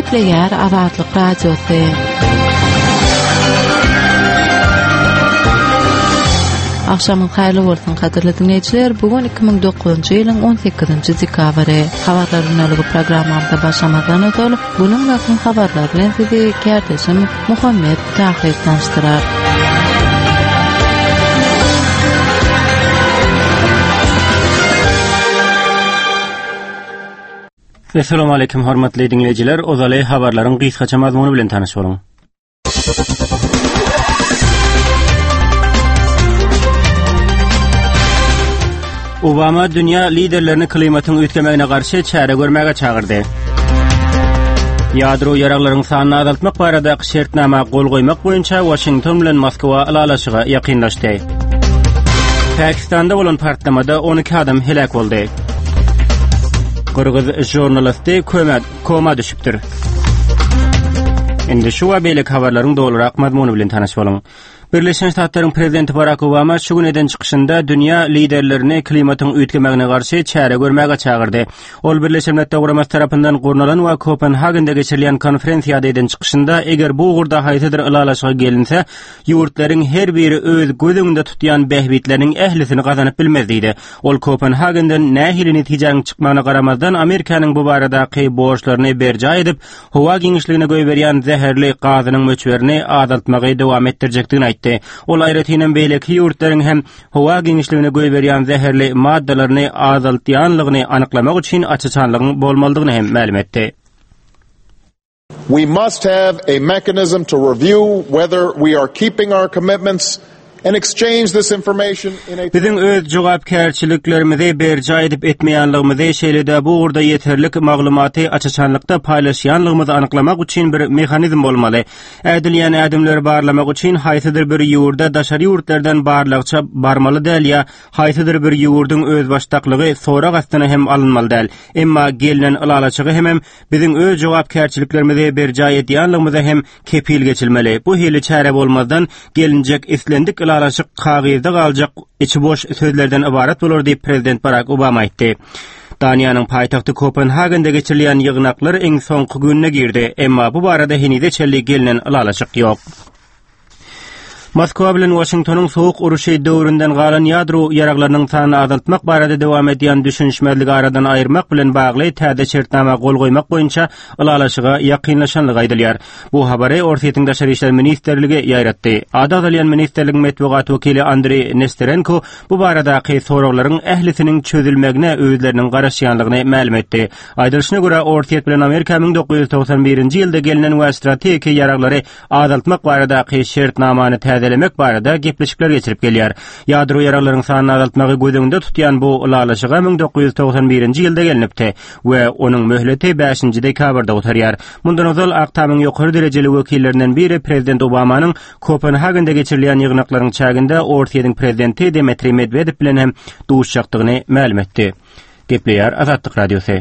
Gepleýär Azatlyk Radiosy. Akşamın hayırlı bolsun kaderli dinleyijiler. Bugün 2009-njy ýylyň 18-nji dekabry. Habarlar ünlügi programmamyzda başlamadan öňe bunyň näçe habarlar bilen sizi kärdeşim Muhammed Tahir tanıştyrar. Assalamu alaykum hormatly dinleyijiler. Ozaly habarlaryň gysgaça mazmuny bilen tanyş boluň. Obama dünýä liderlerini klimatyň öýtgemegine garşy çäre görmäge çagyrdy. Ýadro ýaraklaryň sanyny azaltmak barada şertnama gol goýmak boýunça Washington bilen Moskwa alalaşyga ýakynlaşdy. Pakistanda bolan partlamada 12 adam helak boldy. Gürgüz jurnalisti koma düşüpdir. Indi şu we beýle habarlaryň dolurak mazmuny bilen tanyş boluň. Birleşen Ştatlaryň prezidenti Barack Obama şu güneden çykyşynda dünýä liderlerini klimatyň öýtgemegine garşy çäre görmäge çagyrdy. Ol Birleşen Milletler Guramasy tarapyndan gurnalan we Kopenhagenda geçirilýän konferensiýada eden çykyşynda eger bu gurda haýsydyr ilalaşyga gelinse, ýurtlaryň her biri öz gözüňde tutýan behbitleriň ählisini gazanyp bilmezdi. Ol Kopenhagendan nähili netijaň çykmagyna garamazdan Amerikanyň bu baradaky borçlaryny berja edip, howa giňişligine göý berýän zäherli gazynyň möçberini azaltmagy dowam etdirjekdigini Ol aýratyndan beýleki ýurtlaryň hem howa giňişligine göý berýän zäherli maddalaryny azaltýanlygyny anyklamak üçin açyçanlygyň bolmalydygyny hem ma'lum etdi. We must have a mechanism to review whether we are keeping our commitments and exchange this information in a Bizim öz jogapkärçiliklerimizi berja edip etmeýänligimizi şeýlede bu urda ýeterlik maglumaty açyçanlykda paýlaşýanlygymyzy anyklamak üçin bir mexanizm bolmaly. Ädilýän adamlar barlamak üçin haýsydyr bir ýurda daşary ýurtlardan barlykça barmaly däl ýa haýsydyr bir ýurduň öz başdaklygy sorak astyna hem alınmaly däl. Emma gelinen ilalaşygy hem bizim öz jogapkärçiliklerimizi berja edýänligimize hem kepil geçilmeli. Bu hili çäre bolmazdan gelinjek islendik ilalaşyk kagyzda galjak içi boş sözlerden ibaret bolar diýip prezident Barack Obama aýtdy. Daniýanyň paýtagty Kopenhagenda geçirilýän ýygnaklar iň soňky gününe girdi, emma bu barada henide çelli gelinen ilalaşyk ýok. Moskwa bilen Washingtonyň soğuk uruşy döwründen galan ýadro ýaraklarynyň sanyny azaltmak barada dowam edýän düşünşmezligi aradan aýyrmak bilen bagly täze şertnama gol goýmak boýunça ilalaşyga ýakynlaşanlygy aýdylýar. Bu habary Orsiýetiň daşary işler ministrligi ýaýratdy. Adalyan ministrligiň metbuat wekili Andrei Nesterenko bu baradaky soraklaryň ählisiniň çözülmegine özleriniň garaşýanlygyny ma'lum etdi. Aýdylyşyna görä Orsiýet bilen Amerika 1991-nji ýylda gelinen we strategik ýaraklary azaltmak baradaky şertnamany delemek barada gepleşikler geçirip gelýär. Ýadro ýaraklaryň sanyny azaltmagy gözüňde tutýan bu ilalaşyga 1991-nji ýylda gelinipdi we onuň möhleti 5-nji dekabrda otarýar. Mundan öňe Aktamyň ýokary derejeli wekillerinden biri prezident Obamanyň Kopenhagenda geçirilýän ýygnaklaryň çäginde Orsiýetiň prezidenti Dmitri Medvedew bilen hem duşjakdygyny ma'lum etdi. Gepleýär Azatlyk Radiosy.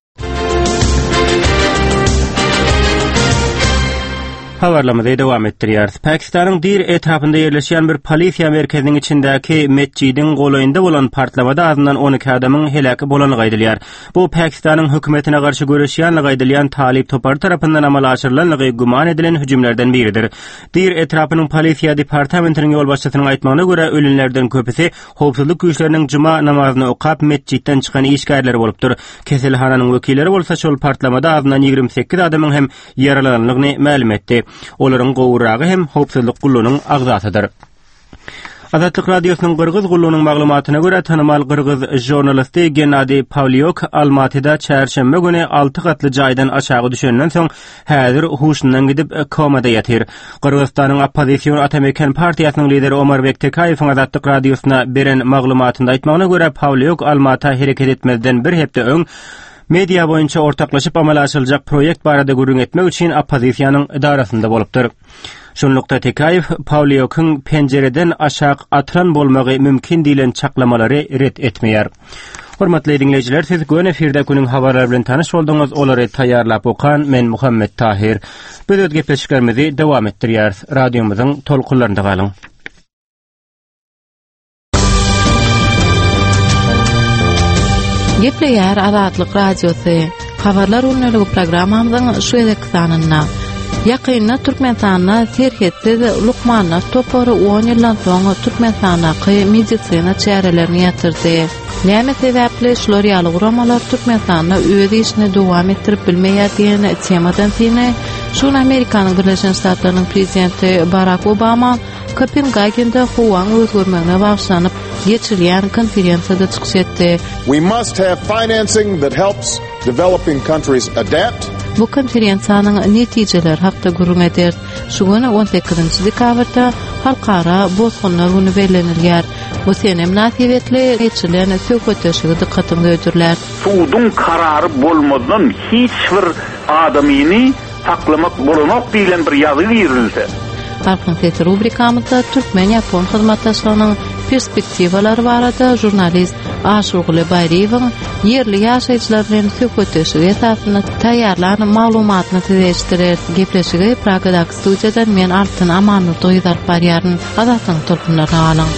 Habarlamada dowam etdirýär. Pakistanyň dir etrapynda ýerleşýän bir polisiýa merkeziniň içindäki mescidiň golaýynda bolan partlamada azyndan 12 adamyň helak bolanyny aýdylýar. Bu Pakistanyň hökümetine garşy görüşýänligi aýdylýan Talip topar tarapyndan amala aşyrylanlygy guman edilen hüjümlerden biridir. Dir etrapynyň polisiýa departamentiniň ýolbaşçysynyň aýtmagyna görä ölenlerden köpüsi howpsuzlyk güýçleriniň juma namazyny okap mescidden çykan işgärleri bolupdyr. Keselhananyň wekilleri bolsa şol partlamada azyndan 28 adamyň hem ýaralanlygyny ma'lum etdi. Olaryň gowuragy hem howpsuzlyk gullunyň agzatydyr. Azatlyk Radiosynyň Gürgüz gullunyň maglumatyna görä tanymal Gürgüz jurnalisti Gennady Pavlyok Almatyda çärşembe güni 6 gatly jaýdan aşağı düşenden soň häzir huşundan gidip komada ýatyr. Gürgistanyň Opposition Atamekan partiýasynyň lideri Omar Bektekäýewiň Azatlyk Radiosyna beren maglumatynda aýtmagyna görä Pavlyok Almatyda hereket etmezden bir hepde öň media boýunça ortaklaşyp amala aşylyjak proýekt barada görüň etmek üçin oppozisiýanyň idarasynda bolupdyr. Şonlukda Tekaýew Pavlyokyň penjereden aşağı atran bolmagy mümkin diýilen çaklamalary ret etmeýär. Hormatly dinleyijiler, siz gön efirde günüň habarlary bilen tanyş bolduňyz. Olary taýýarlap okan men Muhammed Tahir. Biz öz gepleşiklerimizi dowam etdirýäris. Radiomyzyň tolkunlarynda galyň. Gepleýär Azatlyk Radiosy. Habarlar ünlülüğü programamyzyň şu edekdanynda ýakynda Türkmenistana terhetde Lukmanlar topory 10 ýyldan soň Türkmenistana medisina çärelerini ýatyrdy. Näme sebäple şolar ýaly guramalar Türkmenistana öz işini dowam etdirip bilmeýär diýen temadan tine şol Amerikanyň Birleşen Ştatlarynyň prezidenti Barack Obama Kopenhagen'da howaň özgörmegine bagşlanyp geçirilýän konferensiýada çykyş etdi. We must have financing that helps developing countries adapt. Bu konferensiýanyň netijeleri hakda gurrun eder. Şu güni 18-nji dekabrda halkara bozgunlar güni bellenilýär. Bu sene münasibetli geçilen söhbetleşigi dikkatymy götürler. Suwdyň karary bolmadan hiç bir adamyny saklamak bolanok diýilen bir ýazy ýerildi. Halkın rubrikamızda Türkmen-Yapon hyzmatdaşlygynyň perspektiwalary barada jurnalist Aşugle Bayreýewiň yerli ýaşaýjylar bilen söhbetleşigi esasynda taýýarlanan maglumatyny tezeşdirer. Gepleşigi Pragadaky studiýadan men Altyn Amanur doýdar barýaryn azatyň tolkunlaryna alyň.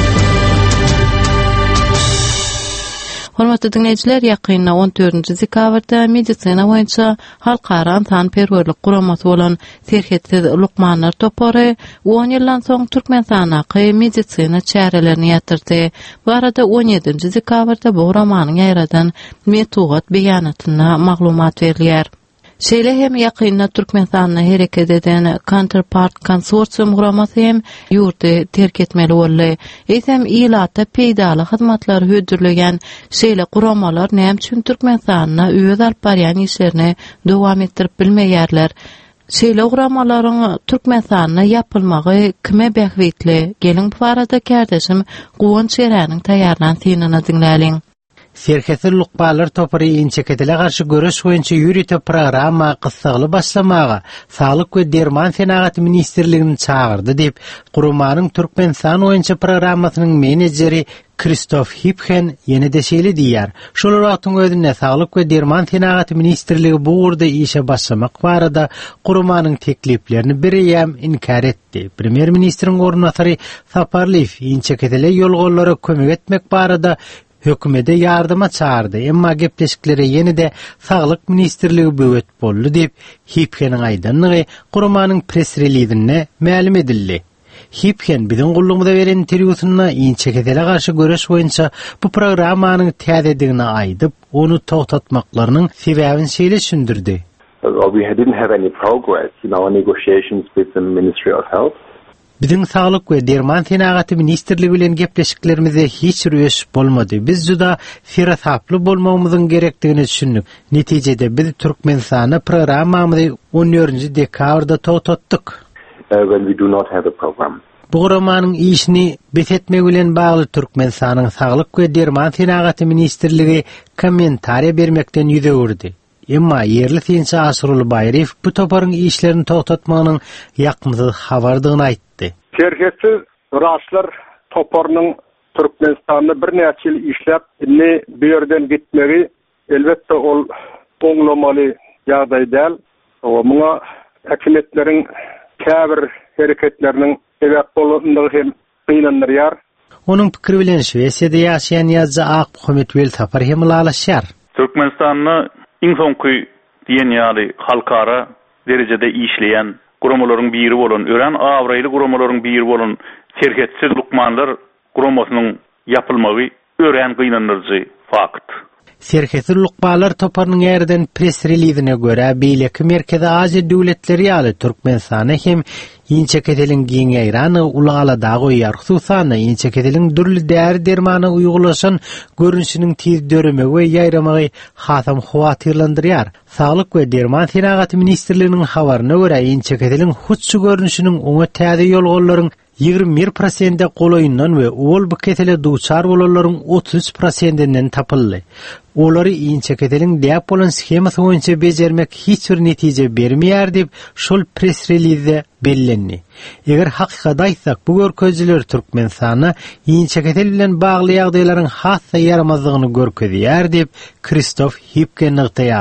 Hormatly dinleýijiler, ýakynda 14-nji dekabrda medisina boýunça halkara tanperwerlik guramasy bolan Terhetde Lukmanlar topory 10 ýyldan soň Türkmenistana medisina çärelerini ýatyrdy. Bu arada 17-nji dekabrda bu guramanyň ýaradan metod beýanatyna maglumat berilýär. Şeýle hem ýakynda Türkmenistana hereket eden Counterpart konsorsium guramasy hem ýurty terk etmeli boldy. Eýsem ýylata peýdaly hyzmatlary hödürlegen şeýle guramalar näme üçin Türkmenistana öz alyp barýan işlerini dowam etdirip bilmeýärler. Şeýle guramalaryň Türkmenistana ýapylmagy kime bähwetli? Gelin bu arada kardeşim Guwan Şeräniň taýýarlan synanyny dinläliň. Serheti Lukbalar topory inçeketele garşy görüş boýunça ýürüte programa gysgaly başlamaga Sağlyk we Derman Senagat Ministrligini çağırdy diýip Gurumanyň Türkmenistan boýunça programasynyň menejeri Kristof Hipken ýene-de şeýle diýär. Şol wagtyň özünde Sağlyk we Derman Senagat Ministrligi bu urda işe başlamak barada Gurumanyň tekliplerini birýem inkar etdi. Premier ministriň ornatary Saparliw inçeketele ýolgollary kömek etmek barada hökümete yardıma çağırdı. Emma gepleşikleri ýene-de Sağlyk Ministrligi böwet boldy diýip Hipkeniň aýdanlygy Gurumanyň press releasinde ma'lum edildi. Hipken biziň gullugymyza beren interwýusynda inçeketele garşy görüş boýunça bu programmanyň täzedigini aýdyp, onu togtatmaklarynyň sebäbini şeýle düşündirdi. We didn't have any progress in our negotiations with the Ministry of Health. Biziň Sağlyk we Derman Senagaty Ministrligi bilen gepleşiklerimizde hiç rüýeş bolmady. Biz juda ferasaply bolmagymyzyň gerekdigini düşündik. Netijede biz Türkmenistana programmamyzy 14-nji dekabrda togtatdyk. When we do not have a program. Bu guramanyň işini betetmek bilen bagly Türkmenistanyň Sağlyk we Derman Senagaty Ministrligi kommentariýa bermekden ýüzegirdi. Emma yerli tinçe Aşugle Bayreýew bu toparyň işlerini togtatmagynyň ýakymsy habardygyny aýtdy. Terhetde raşlar toparynyň Türkmenistanda bir näçe ýyl işläp, bu ýerden gitmegi elbetde ol oňlamaly ýagdaý däl. Muňa häkimetleriň käbir hereketleriniň sebäp bolandygy hem gynanýar. Onuň pikiri bilen Şwesiýada ýaşaýan ýazgy Ahmet Wel Sapar hem ulalaşýar. Türkmenistanyň iň soňky diýen ýaly halkara derejede işleýän guramalaryň biri bolan, ören awraýly guramalaryň biri bolan Terhetde Lukmanlar guramasynyň ýapylmagy ören gynanyrjy fakt. Serheti Lukbalar toparynyň ýerden press releasine görä beýleki Merkezi Aziýa döwletleri ýaly Türkmenistana hem inçeketeliň giňeýrany ulagala goýýar. Hususan inçeketeliň dürli däri dermany uýgulaşan görünüşiniň tiz döremegi we ýaýramagy hasam howatyrlandyrýar. Sağlyk we Derman Senagaty Ministrliginiň habaryna görä inçeketeliň hutçy görünüşiniň oňa täze ýolgollaryň 21% goloýundan we ol bu ketele duçar bolanlaryň 33%-inden tapyldy. Olary inçeketeliň däp bolan skemasy boýunça bejermek hiç bir netije bermeýär diýip şol press release bellendi. Eger hakykat aýtsak, bu görkezler Türkmenistana inçeketel bilen bagly ýagdaýlaryň hassa yaramazlygyny görkezýär diýip Kristof Hipken nykdaýar.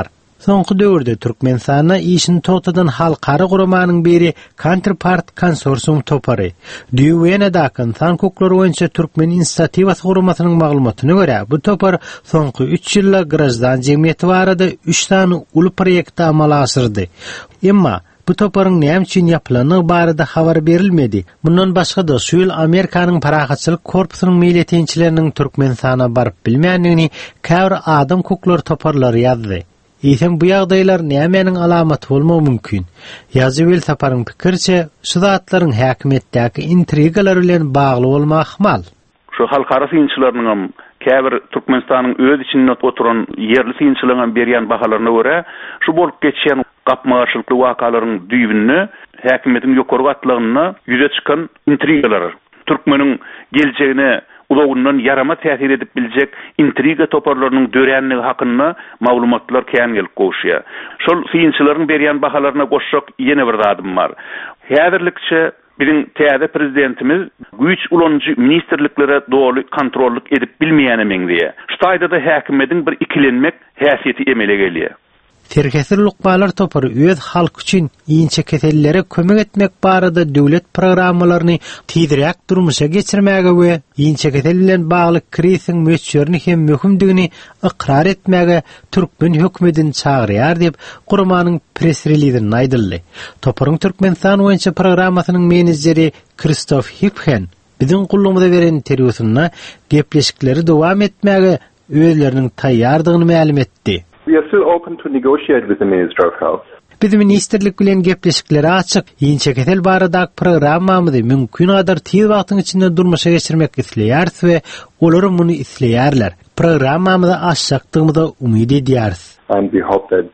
Soňky döwürde Türkmenistana işini totadan halkara guramanyň biri Counterpart Konsorsium topary. Düýwenedäki insan hukuklary boýunça Türkmen inisiatiwasy guramasynyň maglumatyna görä, bu topar soňky 3 ýylda Grajdan jemgyýeti barada 3 tany uly proýekti amala asyrdy. Emma bu toparyň näme üçin ýapylanyny barada habar berilmedi. Bundan başga da şu ýyl Amerikanyň parahatçylyk korpusynyň milletçileriniň Türkmenistana baryp bilmänligini käbir adam hukuklary toparlary ýazdy. Ýa-da bu ýagdaýlar nämenin alamaty bolmagy mümkin. Ýazybyl saparyň pikirçe, şu zatlaryň häkimetdäki intrigalar bilen bagly bolmagy ihmal. Şu halkara synçylarynyň käbir Türkmenistanyň öz içinde oturan yerli synçylaryň berýän bahalaryna görä, şu bolup geçýän gapmagarçylykly wakalaryň düýbünni, häkimetiň ýokary gatlygyny ýüze çykan intrigalar, Türkmeniň geljegine ulawundan yarama täsir edip biljek intriga toparlarynyň döränligi hakyny maglumatlar kän gelip goşýar. Şol synçylaryň berýän bahalaryna goşşak ýene bir zadym bar. Häzirlikçe bizim täze prezidentimiz güýç ulanjy ministerliklere dogry kontrollyk edip bilmeýäne diýe. Şu taýda da häkimetiň bir ikilenmek häsiýeti emele gelýär. Terkesir lukbalar topary öz halk üçin iňçe kesellere kömek etmek barada döwlet programmalaryny tiýdirek durmuşa geçirmäge we iňçe kesel bilen bagly kriziň möçürini hem möhümdigini ikrar etmäge Türkmen hökümetini çagyrýar diýip Gurmanyň press releaseinde aýdyldy. Toparyň Türkmenistan boýunça programmasynyň menejeri Kristof Hiphen biziň gullumyza beren interwýusyna gepleşikleri dowam etmäge özleriniň taýýardygyny ma'lum etdi. We are still open to negotiate with the Minister of Health. Biz ministerlik bilen gepleşikleri açyk, iňçe kesel baradaky programmamyzy mümkin kadar tiýiz wagtyň içinde durmuşa geçirmek isleýäris we olar muny isleýärler. Programmamyzy açykdygymyza umyd edýäris. And we hope that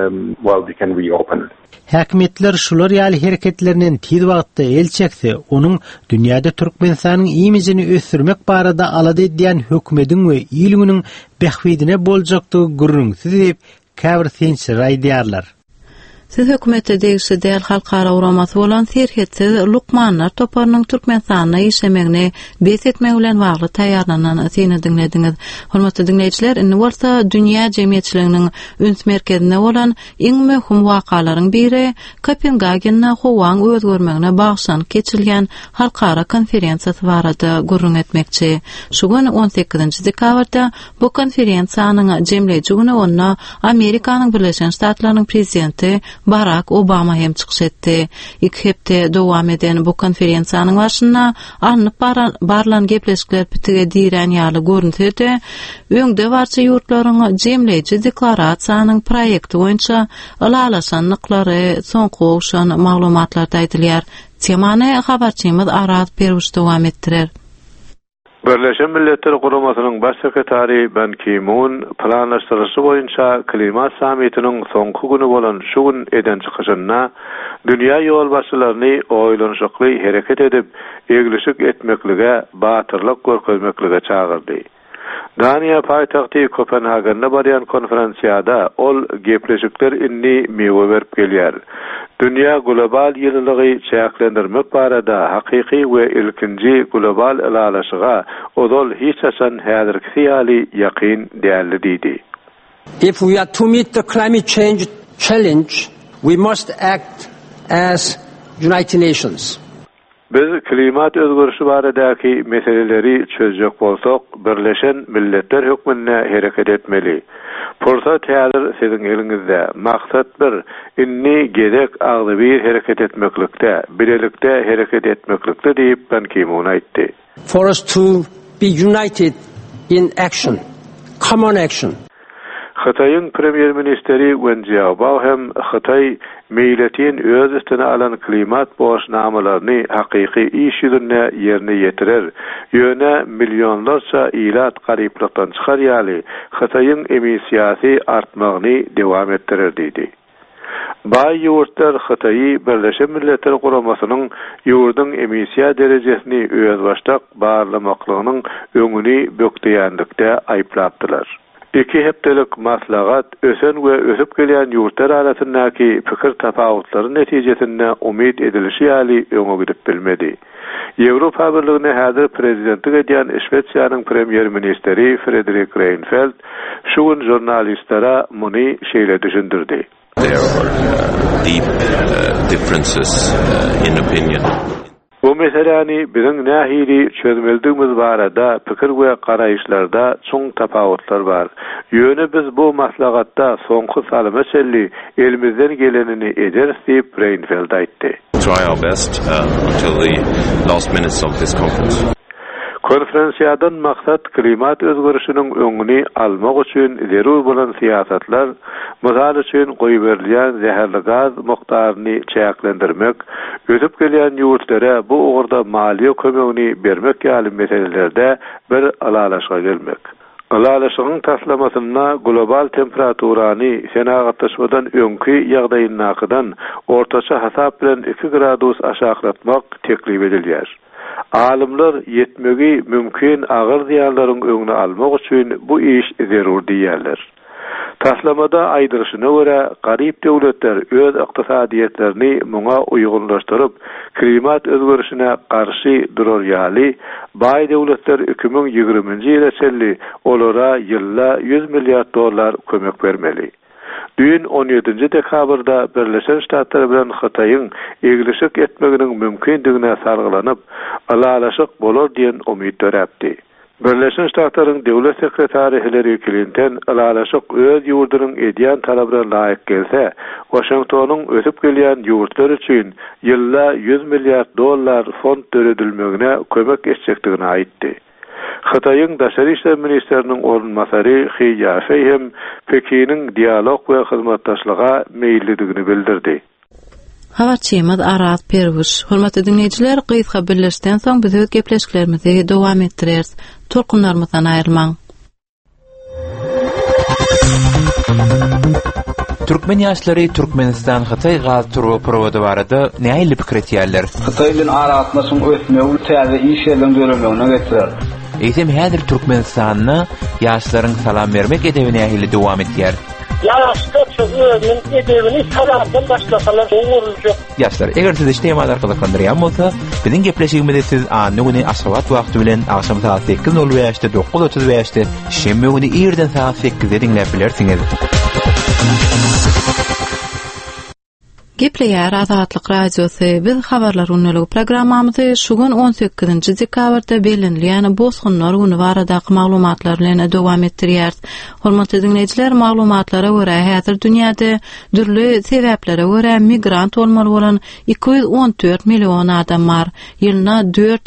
we can reopen it. Häkimetler şular ýaly hereketlerinden tiýiz wagtda el çekse, onuň dünýäde Türkmenistanyň imijini ösürmek barada alady edýän hökümetiň we ýylgynyň behwidine boljakdygy görünsiz diýip käbir synçylar aýdýarlar. Siz hökümete degişli däl halkara uramasy bolan serhetsiz lukmanlar toparynyň Türkmenistana işlemegine bes etmek bilen bagly taýýarlanan syny dinlediňiz. Hormatly dinleýijiler, indi bolsa dünýä jemgyýetçiliginiň üns merkezinde bolan iň möhüm wakalaryň biri Kopenhagen'da howaň özgörmegine bagşan geçirilýän halkara konferensiýasy barada gurrun etmekçi. Şu gün 18-nji dekabrda bu konferensiýanyň jemleýiji güni onna Amerikanyň Birleşen Ştatlarynyň prezidenti Barack Obama hem çykyş etdi. İki hepde dowam eden bu konferensiýanyň başynda alınıp barlan gepleşikler bitige diýen ýaly görünýärdi. Öňde barça ýurtlaryň jemleýiji deklarasiýanyň proýekti boýunça alalaşanlyklary soňky owşan maglumatlarda aýdylýar. Temany habarçymyz Arat Perwiş dowam etdirer. Birleşen Milletler Guramasynyň baş sekretary Ban Ki-moon planlaşdyrysy boýunça klimat sammitiniň soňky güni bolan şu gün eden çykyşyna dünýä ýolbaşçylaryny oýlanşykly hereket edip egleşik etmeklige, batyrlyk görkezmeklige çagyrdy. Daniýa paýtagty Kopenhagen'da barýan konferensiýada ol gepleşikler inni mewe berip gelýär. Dünýä global ýyllygy çäklendirmek barada hakyky we ilkinji global alalaşyga odol hiç haçan häzirki ýaly ýakyn däli diýdi. If we are to meet the climate change challenge, we must act as United Nations. Biz klimat özgürlüğü baradaky meseleleri çözjek bolsak, Birleşen Milletler hökümine hereket etmeli. Pursat häzir siziň eliňizde. Maksat bir inni gerek agly bir hereket etmeklikde, birlikde hereket etmeklikde diýip Ban Ki-moon aýtdy. For us to be united in action, common action. Xitayın Premier Ministeri Wen Jiabao hem Xitay meýletin öz üstüne alan klimat boşnamalaryny hakyky iş ýüzüne ýerine ýetirer. Ýöne milyonlarça ilat garyplykdan çykarýaly Xitayın emisiýasy artmagyny dowam etdirer diýdi. Baý ýurtlar Xitaýy Birleşen Milletler Guramasynyň ýurdun emisiýa derejesini öz başdak barlamaklygynyň öňüni bökdiýändikde aýplapdylar. İki hepdelik maslahat ösen we ösüp gelýän ýurtlar arasyndaky pikir tapawutlary netijesinde umyt edilişi ýaly öňe gidip bilmedi. Ýewropa Birligine häzir prezidentlik edýän Şwetsiýanyň premier ministeri Fredrik Reinfeldt şu gün jurnalistlere muni şeýle düşündirdi. There are deep differences in opinion. Bu meseleni biziň nähili çözmeldigimiz barada pikir we garaýyşlarda çoň tapawutlar bar. Ýöne biz bu maslahatda soňky salamaçelli elimizden gelenini ederiz diýip Reinfeldt aýtdy. Try our best until the last minutes of this conference. Konferensiýadan maksat klimat özgörüşiniň öňüni almak üçin zerur bolan siýasatlar, mysal üçin goýup berilýän zäherli gaz mokdaryny çäklendirmek, ötüp gelýän ýurtlara bu ugurda maliýe kömegini bermek ýaly meselelerde bir alalaşga gelmek. Alalaşygyň taslamasyna global temperaturany senagatlaşmadan öňki ýagdaýynakydan ortaça hasap bilen 2 gradus aşaglatmak teklip edilýär. Alimler yetmegi mümkin agyr ziýanlaryň öňüni almak üçin bu iş zerur diýerler. Taslamada aýdyryşyna görä garyp döwletler öz ykdysadyetlerini muňa uýgunlaşdyryp, klimat özgörüşine garşy durýarly, baý döwletler 2020-nji ýyla çelli olara ýylla $100 milliard kömek bermeli. Dün 17. dekabrda Birleşen Ştatlar bilen Hataýyň egilişik etmeginiň mümkindigine sargylanyp, alalaşyk bolar diýen umyt döräpdi. Birleşen Ştatlaryň döwlet sekretary Hillary Clinton alalaşyk öz ýurdunyň edýän talabyna laýyk gelse, Washingtonyň ötüp gelýän ýurtlar üçin ýylla $100 milliard fond döredilmegine kömek etjekdigini aýtdy. Hataýyň daşary işler ministeriniň orunmasary He Yafey hem Pekiniň dialog we hyzmatdaşlyga meýilligini bildirdi. Habarçymyz Araz Perwuş. Hormatly dinleýijiler, gysga birleşden soň biz öz gepleşiklerimizi dowam etdirýäris. Turkunlarymyzdan aýrylmaň. Türkmen ýaşlary Türkmenistan Hatay gaz turuprovody barada näýe pikir etýärler? Hatay bilen aratmasyň ötmegi täze iş ýerden görülmegine getirýär. Eýsem häzir Türkmenistanyň ýaşlaryň salam bermek edebine näýe dowam etýär? Ýaşlar edebini salamdan başlasalar oňurjak. Ýaşlar, eger siz işleýän arkalykandyryň bolsa, biziň gepleşigimizde siz anyny aşgabat wagty bilen akşam saat 8:05-de 9:35-de şemme güni ýerden saat 8-de dinläp bilersiňiz. Gepleýär Azatlyk radiosy. Biz habarlar unulyg programmamyzy şu gün 18-nji dekabrda belenilýän bozgunlar güni baradaky maglumatlar bilen dowam etdirýäris. Hormatly dinleýijiler, maglumatlara görä häzir dünýäde dürli sebäplere görä migrant bolmaly bolan 214 million adam bar. Ýylyna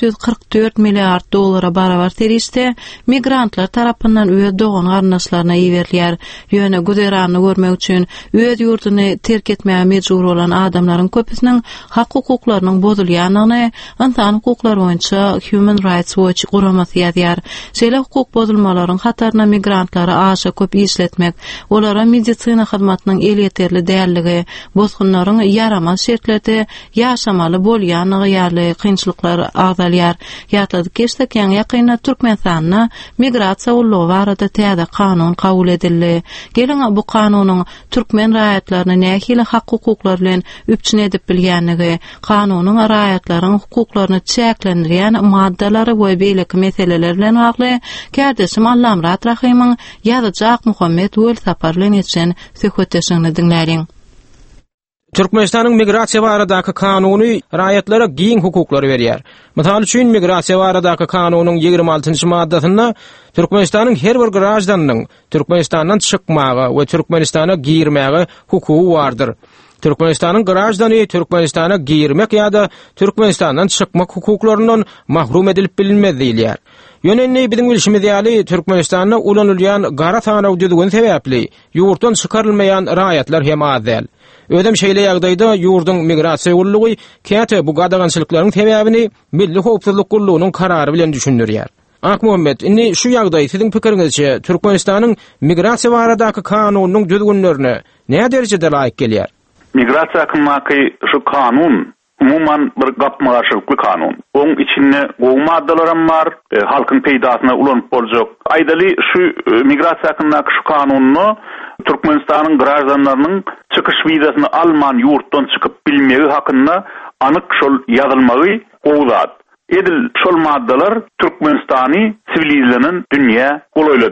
$444 milliard barabar serişde migrantlar tarapyndan öz dogan garnaşlaryna iýerilýär. Ýöne güzerany görmek üçin öz ýurduny terk etmäge mejbur olan adamların köpüsünün hak hukuklarynyň bozulýanyny insan hukuklary boýunça Human Rights Watch guramasy ýazýar. Şeýle hukuk bozulmalaryň hatarına migrantlary aşa köp işletmek, olara medisina hyzmatynyň elýeterli dälligi, bozgunlaryň yaramaz şertlerde ýaşamaly bolýanyny ýaly kynçylyklar agdalýar. Ýatady geçdikän ýakyna Türkmenistanyna migrasiýa ulygy barada täze kanun kabul edildi. Gelin bu kanunyň türkmen raýatlaryna nähili hak hukuklary bilen üpçün edip bilýänligi, kanunyň raýatlaryň hukuklaryny çäklendirýän maddalary we beýleki meseleler bilen agly kärdeşim Allamrat Rahimyň ýazajak Muhammed Wöl Sapar bilen etjen söhbetleşigini dinläriň. Türkmenistanyň migrasiýa baradaky kanuny raýatlara giň hukuklary berýär. Mysal üçin migrasiýa baradaky kanunyň 26-njy maddasynda Türkmenistanyň her bir garajdanyň Türkmenistandan çykmagy we Türkmenistana girmäge hukugy bardyr. Türkmenistanyň garajdany Türkmenistana girmek ýa-da Türkmenistandan çykmak hukuklaryndan mahrum edilip bilinmez diýilýär. Ýönendi biziň bilişimiz ýaly Türkmenistanyň ulanylýan gara sanaw düzgün sebäpli ýurtdan çykarylmaýan raýatlar hem az däl. Ödem şeýle ýagdaýda ýurdun migrasiýa gullugy käte bu gadagançylyklaryň sebäbini Milli Howpsuzlyk Gullugynyň karary bilen düşündirýär. Ak Muhammed, inni şu ýagdaý siziň pikiриňizçe Türkmenistanyň migrasiýa baradaky kanunyň düzgünlerine näme derejede laýyk gelýär? Migrasiýa hakkyndaky şu kanun umuman bir gapmalaşykly kanun. Oň içinde gowy maddalaram bar, halkyň peýdasyna ulanyp boljak. Aýdaly şu migrasiýa hakkyndaky şu kanuny Türkmenistanyň garajdanylarynyň çykyş wizasyny alman ýurtdan çykyp bilmegi hakynda anyk şol ýazylmagy gowzat. Edil şol maddalar Türkmenistany sivilizlenen dünýä golaýladýar.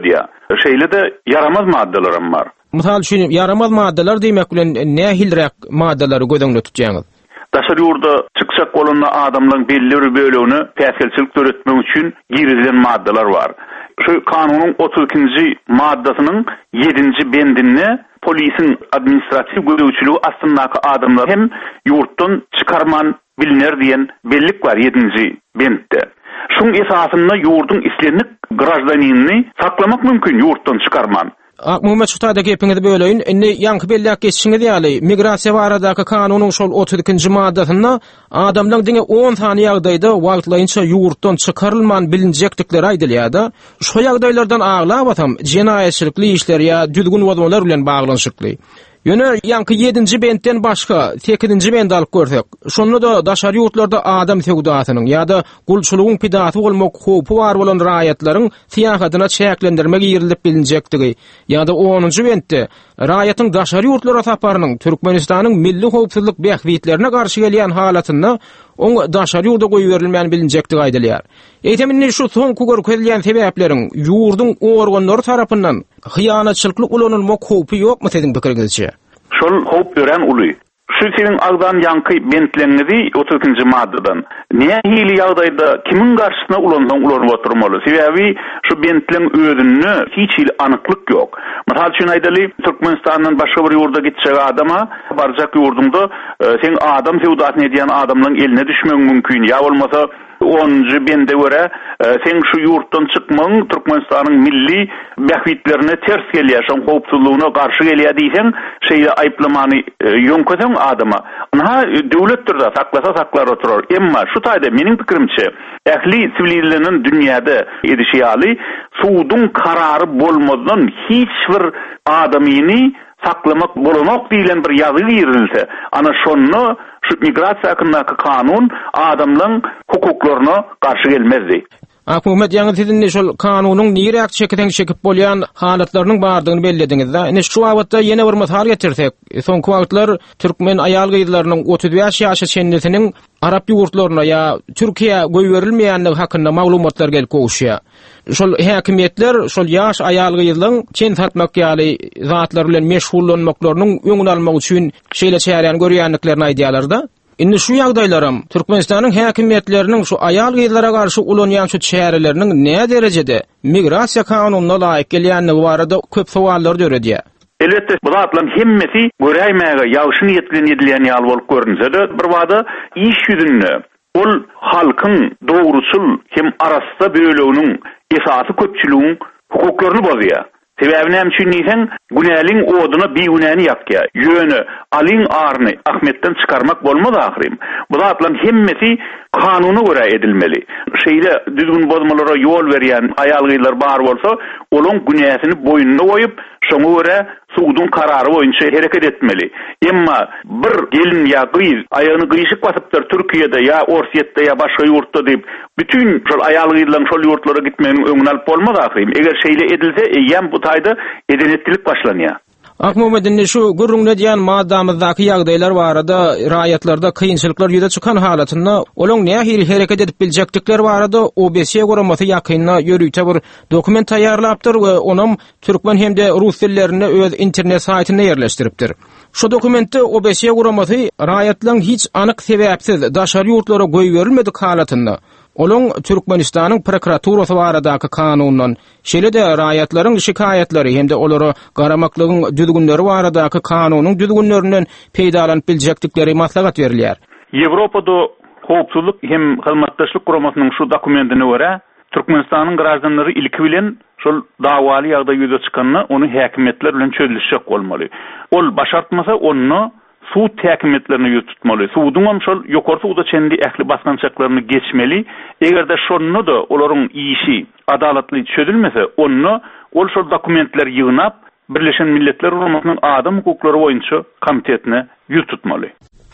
şeyle de yaramaz maddelerim var. Misal üçün yaramaz maddeler demek bilen nähilrek maddeleri gözeňde tutjaňyz? Daşary ýurda çyksak bolanda adamlaryň belli bir bölegini päsgelçilik töretmek üçin girilen maddeler var. Şu kanunyň 32-nji maddasynyň 7-nji bendinde polisin administrativ gödäwçiligi aslyndaky adamlar hem ýurtdan çykarman biliner diýen bellik var 7-nji bendde. Şuň esasynda ýurduň islenlik grajdanini saklamak mümkin ýurtdan çykarman. Muhammed Şuta'da gepinizi böleyin. Indi yankı bellek geçişini diýäli. Migrasiýa baradaky kanunyň şol 32-nji maddasynda adamlaryň diňe 10 sany ýagdaýda wagtlaýynça ýurtdan çykarylman bilinjekdikleri aýdylýarda. Şo ýagdaýlardan aglap atam jenaýetçilikli işler ýa düzgün wazmalar bilen baglanşykly. Ýöne yankı 7-nji bendden başga 8-nji bend alyp görsek, şonu da daşary ýurtlarda adam sewdasynyň ýa-da gulçulugyň pidaty bolmak hupy bar bolan raýatlaryň siýahatyna çäklendirmek ýerilip bilinjektigi ýa-da 10-njy bendde raýatyň daşary ýurtlara saparynyň Türkmenistanyň milli howpsuzlyk bähwitlerine garşy gelýän halatyny oň daşary ýurda goýuberilmän bilinjektigi aýdylýar. Eýteminni şu soňky görkezilýän sebepleriň ýurduň organlary tarapyndan hyýanatçylykly ulanylmak howpy ýokmy siziň pikiringizçe? Şol howp gören uly. Şu senin agdan yankı bentlenleri 32-nji maddadan. Ne hili ýagdaýda kimin garşysyna ulanyp oturmaly? Sebebi şu bentlen özünü hiç anyklyk ýok. Misal üçin aýdaly, Türkmenistanyň başga bir ýurda gitjek adama barjak ýurdunda sen adam sewdasyny edýän adamlaryň eline düşmek mümkin. Ýa bolmasa 10-njy bende göre sen şu ýurtdan çykmaň Türkmenistanyň milli bähwitlerine ters gelýär, şoň howpsuzlygyna garşy gelýär diýsen, şeýle aýplamany ýönkösen adama. Ana döwletdir de saklasa saklar oturar. Emma şu taýda meniň pikirimçe, ähli sivilizlenen dünýäde edişi ýaly suwduň karary bolmadan hiç bir adamyny saklamak bolanak diýilen bir ýazy ýerilse, ana şonu şu migrasiýa hakkyndaky kanun adamlaryň hukuklaryna garşy gelmezdi. Muhammed ýa-da siziň şol kanunyň nirek çekip bolýan halatlarynyň bardygyny bellediniz-de. Ine şu wagtda ýene bir mysal getirsek, soňky wagtlar türkmen aýal gyzlarynyň 35 ýaşa çennesiniň Arap ýurtlaryna ýa Türkiýe goýberilmeýänligi hakynda maglumatlar gelip gowşýar. Şol häkimetler şol ýaş aýal gyzlaryň çen satmak ýaly zatlar bilen meşgullanmaklarynyň öňüni almak üçin şeýle çären görýänliklerini aýdýarlar-da. Indi şu ýagdaýlarym Türkmenistanyň häkimetleriniň şu aýal gyzlara garşy ulanýan şu çäreleriniň näme derejede migrasiýa kanunyna laýyk gelýänligi barada köp sowallar döredýär. Elbette bu zatlaryň hemmesi göräýmäge ýagşy niýetlen edilýän ýaly bolup görünse-de bir wada iş ýüzünde ol halkyň dogruçul hem arasda böleginiň esasy köpçüligiň hukuklaryny bozýar. Sebäbini hem üçin diýsen, günäliň oduny bigunäni ýakýar. Ýöne alyň aryny Ahmetden çykarmak bolmaz ahyrym. Bu zatlaryň hemmesi kanuny görä edilmeli. Şeýle düzgün bozmalara ýol berýän aýal gyzlar bar bolsa, olaň günäsini boýnuna goýup, şoňa görä suwduň karary boýunça hereket etmeli. Emma bir gelin ýa gyz aýagyny gyşyk basypdyr Türkiýede ýa Orsiýetde ýa başga ýurtda diýip bütün şol aýal gyzlaryň şol ýurtlara gitmegini öňüne alyp bolmaz ahyrym. Eger şeýle edilse, ýem bu taýda edenetlik başlanýar. Muhammed'in şu gurrungne diýen maddamyzdaky ýagdaýlar barada raýatlarda kynçylyklar ýüze çykan halatynda olaň nähili hereket edip biljekdikleri barada OBS goramasy ýakynna ýörükde bir dokument taýýarlapdyr we onam türkmen hemde rus dillerini öz internet saýtyna ýerleşdiripdir. Şu dokumentde OBS goramasy raýatlaryň hiç anyk sebäpsiz daşary ýurtlara goýberilmedik halatynda olaň Türkmenistanyň prokuraturasy baradaky kanundan şeýle de raýatlaryň şikaýetleri hemde olara garamaklygyň düzgünleri baradaky kanunyň düzgünlerinden peýdalanyp biljekdikleri maslahat berilýär. Ýewropada howpsuzlyk hem hyzmatdaşlyk guramasynyň şu dokumentine görä Türkmenistanyň garaşdanlary ilki bilen şol dawaly ýagda ýüze çykanyny ony häkimetler bilen çözülýek bolmaly. Ol başartmasa onu suw täkimetlerini ýutmaly. Suwduň şol ýokary suwda çendi ähli baskançaklaryny geçmeli. Egerde şonu da olaryň işi adalatly çözülmese, onu ol şol dokumentler ýygnap Birleşen Milletler Guramasynyň adam hukuklary boýunça komitetine ýutmaly.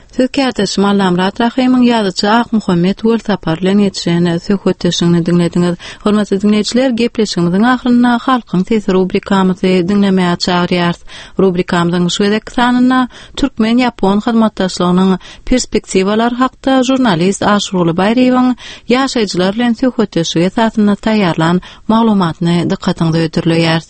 Türkiýede Mallamrat Rahimyň ýazyjy Ak Muhammed Wol Tapar bilen ýetişen söhbetleşigini dinlediňiz. Hormatly dinleýijiler, gepleşigimiziň ahyrynda halkyň sesi rubrikamyzy dinlemäge çagyrýarys. Rubrikamyzyň şu edeki sanyna Türkmen-Ýapon hyzmatdaşlygynyň perspektiwalar hakda jurnalist Aşruly Bayraýewiň ýaşaýjylar bilen söhbetleşigi esasynda taýýarlan maglumatyny dikkatiňize ötürleýär.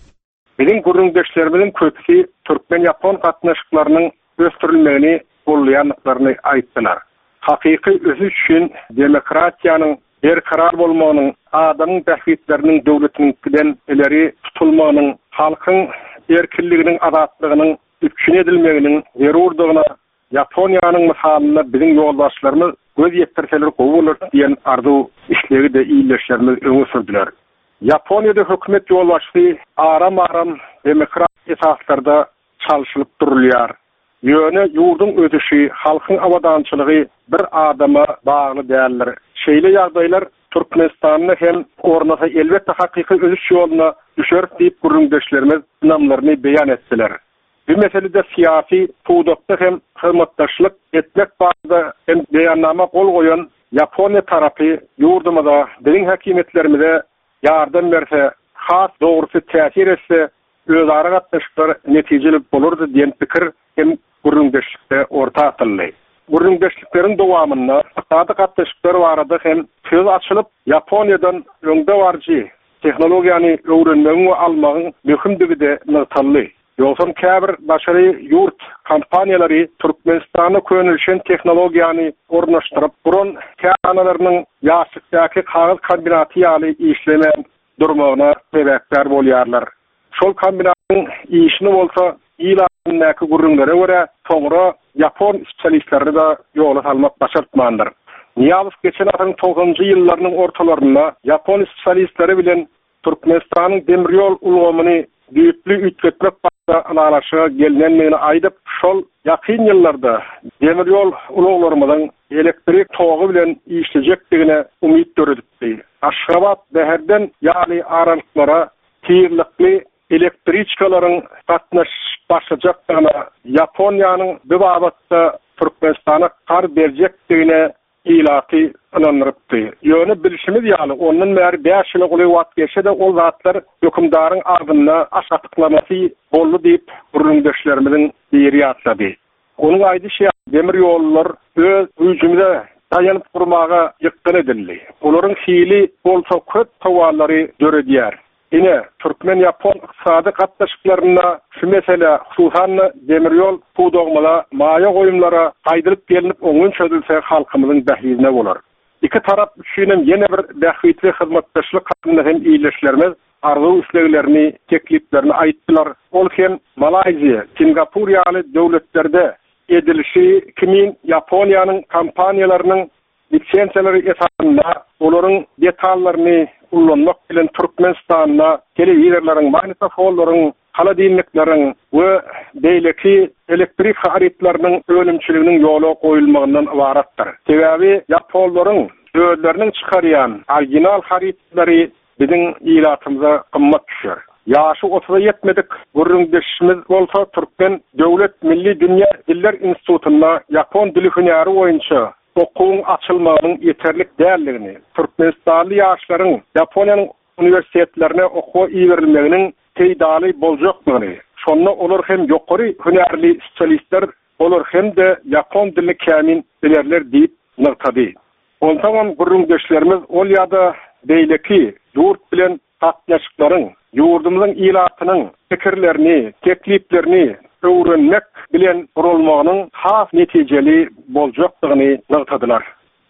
Bizim gurrundaşlarymyzyň köpüsi Türkmen-Ýapon gatnaşyklarynyň östürilmegini gollaýanlyklaryny aýtdylar. Hakyky özü üçin demokratiýanyň berkarar bolmagynyň, adamyň tähwitleriniň döwletiniň ileri tutulmagynyň, halkyň erkinliginiň, azatlygynyň üçin edilmeginiň zerurdygyna Ýaponiýanyň misalyna bizim ýoldaşlarymyz göz ýetirseler gowy diýen arzu işleri de iýleşýärmi öňe sürdüler. Ýaponiýada hökümet ýoldaşy aram-aram demokratik esaslarda çalşylyp durulýar. Ýöne ýurdun ödüşi, halkyň awadançylygy bir adama bagly däldir. Şeýle ýagdaýlar Türkmenistanyň hem ornata elbetde hakyky ödüş ýoluna düşer diýip gurrundaşlarymyz namlaryny beýan etdiler. Bu meselede siyasi tuğdakta hem hırmatdaşlık etmek barada hem beyannama kol koyan Yaponiya tarafı yurdumada, dilin hakimiyetlerimize yardım verse, has doğrusu tesir etse, özarı katlaşıklar neticeli bulurdu diyen fikir hem gurrundaşlıkta orta atıldı. Gurrundaşlıkların devamında sadı katlaşıklar varada hem söz açılıp Yaponiya'dan öňde barjy teknologiýany öwrenmegiň we almagyň möhümdigi de nırtallı. Yolsun käbir başary yurt kompaniýalary Türkmenistana könülşen teknologiýany ornaşdyryp, buron kanalarının ýaşykdaky kagaz kombinaty ýaly işlemen durmagyna sebäpler bolýarlar. Şol kombinatyň işini bolsa ýylandaky gurrunlara görä soňra Ýapon spesialistleri de ýola salmak başartmandyr. Niýabyk geçen asyryň 90-njy ýyllarynyň ortalarynda Ýapon spesialistleri bilen Türkmenistanyň demir ýol ulgamyny büyüklü ütgetmek alalaşıga gelinenligini aýdyp, şol ýakyn ýyllarda demir ýol ulaglarymyň elektrik togy bilen işlejekdigine umyt döredipdi. Aşgabat bäherden ýaly aralyklara tyrlykly elektriçkalaryň gatnaş başlajakdygyna, Ýaponiýanyň bu babatda Türkmenistana kar berjekdigine ilaki ananırıptı. Ýöne bilişimiz ýaly onun bäri 5 ýyl goly wagt geçse-de ol zatlar hökümdaryň ardyna aşatyklamasy boldy diýip gurrundaşlarymyzyň diýeri ýatlady. Onuň aýdyşy demir ýollar öz güýjümize daýanyp durmaga ýykdyn edildi. Olaryň hili bolsa köp tawallary döredýär. Ine Türkmen-Ýapon ykdysady gatnaşyklaryna şu mesele hususan demir ýol puwdagmala maýa goýumlara gaýdyryp gelinip oňun çözülse halkymyzyň bährizine bolar. İki tarap üçin ýene bir bähritli hyzmatdaşlyk hakynda hem iýleşlerimiz arzu üsleglerini, tekliplerini aýtdylar. Ol hem Malayziýa, Singapur ýaly döwletlerde edilişi kimin Ýaponiýanyň kompaniýalarynyň lisensiýalary esasında olaryň detallaryny ullanmak bilen Türkmenistanyna telewizorlaryň, magnitofonlaryň, haladinlikleriň we beýleki elektrik haritlarynyň ölümçiliginiň ýola goýulmagyndan ibaratdyr. Sebäbi Ýaponlaryň özleriniň çykarýan orijinal haritlary biziň ýylatymyza gymmat düşer. Ýaşy 30'a ýetmedik gurrundaşymyz bolsa Türkmen Döwlet Milli Dünýä Diller Institutyna Ýapon dili hünäri boýunça okuň açylmagynyň ýeterlik däldigini, Türkmenistanly ýaşlaryň Ýaponiýanyň uniwersitetlerine okuwa iýerilmeginiň teýdaly boljakdygyny, şonda olar hem ýokary hünärli spesialistler olar hem de Ýapon dilini kämin bilerler diýip nyrtady. Ondan gurrundaşlarymyz ol ýa-da beýleki ýurt bilen gatnaşyklaryň, ýurdumyzyň ýylatynyň pikirlerini, tekliplerini öwrenmek bilen urulmagynyň has netijeli boljakdygyny nyrtadylar.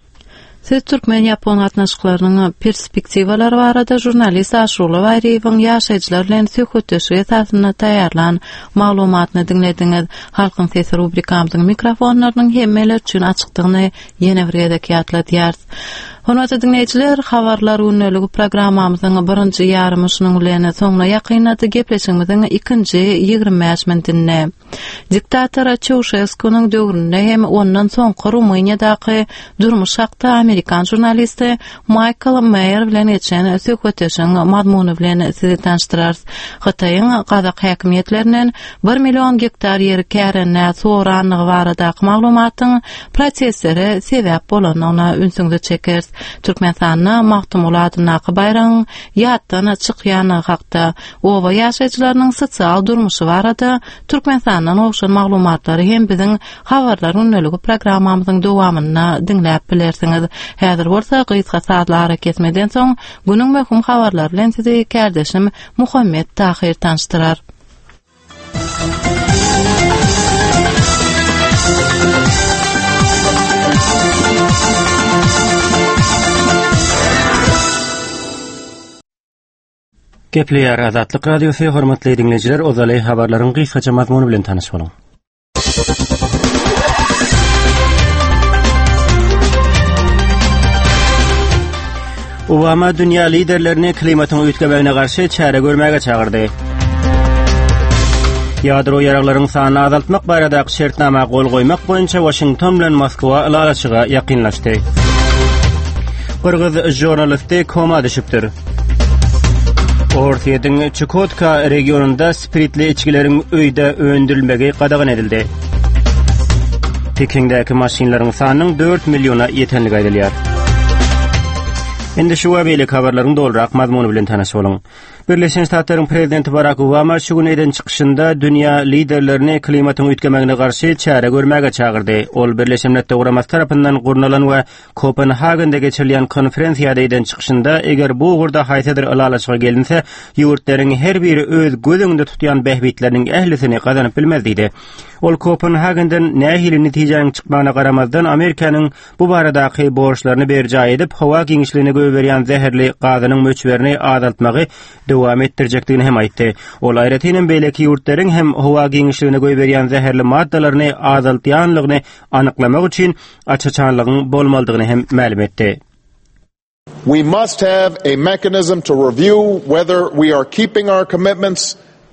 Siz Türkmen-Ýapon gatnaşyklarynyň perspektiwalary barada jurnalist Aşruly Bayraýewiň ýaşaýjylar bilen söhbetleşigi esasynda taýýarlan maglumatyny dinlediňiz. Halkyň sesi rubrikamyzyň mikrofonlarynyň hemmeler üçin açykdygyny ýene bir ýerde ýatladýar. Hormatly dinleyijiler, habarlar ünlüligi programmamyzyň birinji ýarymyşynyň bilen soňuna ýakynlady gepleşigimiziň ikinji 25 minitinde. Diktator Çawşeskunyň döwründe hem ondan soňky Rumaniýadaky durmuş hakda Amerikan jurnalisti Michael Mayer bilen geçen söhbetleşiň mazmuny bilen sizi tanıştyrar. Hataýyň Kazak häkimetlerinden 1 million gektar ýer kärenne soranlygy baradaky maglumatyň prosesleri sebäp bolanyna ünsüňde çeker. Türkmenistanyň mahtumulatyna Bayraň ýatdan çykýany hakda owa ýaşaýjylarynyň sosial durmuşy barada Türkmenistanyň oşan maglumatlary hem biziň habarlar ünlüligi programmamyzyň dowamyna dinläp bilersiňiz. Häzir bolsa gysga saatlara kesmeden soň günüň möhüm habarlar bilen sizi kardeşim Muhammed Tahir tanıştyrar. Gepleýär Azatlyk Radiosy hormatly dinleyijiler, ozaly habarlaryň gysgaça mazmuny bilen tanyş boluň. Obama dünýä liderlerini klimatyň ütgebegine garşy çäre görmäge çagyrdy. Ýadro ýaraklaryň sanyny azaltmak baradaky şertnama gol goýmak boýunça Washington bilen Moskwa ýalaşyga ýakynlaşdy. Kyrgyz jurnalisti koma düşüpdir. Ortiýetin Chukotka regionunda spiritli içkileriň öýde öndürilmegi qadağan edildi. Pekindäki maşinlaryň sanynyň 4 milliona ýetenligi aýdylýar. Indi şu webelik habarlaryň dolrak mazmuny bilen tanaş boluň. Birleşen Ştatlaryň prezidenti Barack Obama şu güneden çykyşynda dünýä liderlerini klimatyň ütgemegine garşy çäre görmäge çagyrdy. Ol Birleşen Milletler Guramasy tarapyndan gurnalan we Kopenhagenda geçirilen konferensiýada eden çykyşynda eger bu gurda haýsydyr ýalaşyga gelinse, ýurtlaryň her biri öz gözüňde tutýan behbitleriniň ählisini gazanyp bilmez diýdi. Ol Kopenhagendan nähili netijeň çykmagyna garamazdan Amerikanyň bu baradaky borçlaryny berjay edip hawa giňişligine göberýän zäherli gazynyň möçberini azaltmagy dowam etdirjekdigini hem aýtdy. Ol aýratynyn beýleki ýurtlaryň hem hawa giňişligine göberýän zäherli maddalaryny azaltýanlygyny anyklamak üçin açyçanlygyň bolmalydygyny hem ma'lum etdi. We must have a mechanism to review whether we are keeping our commitments.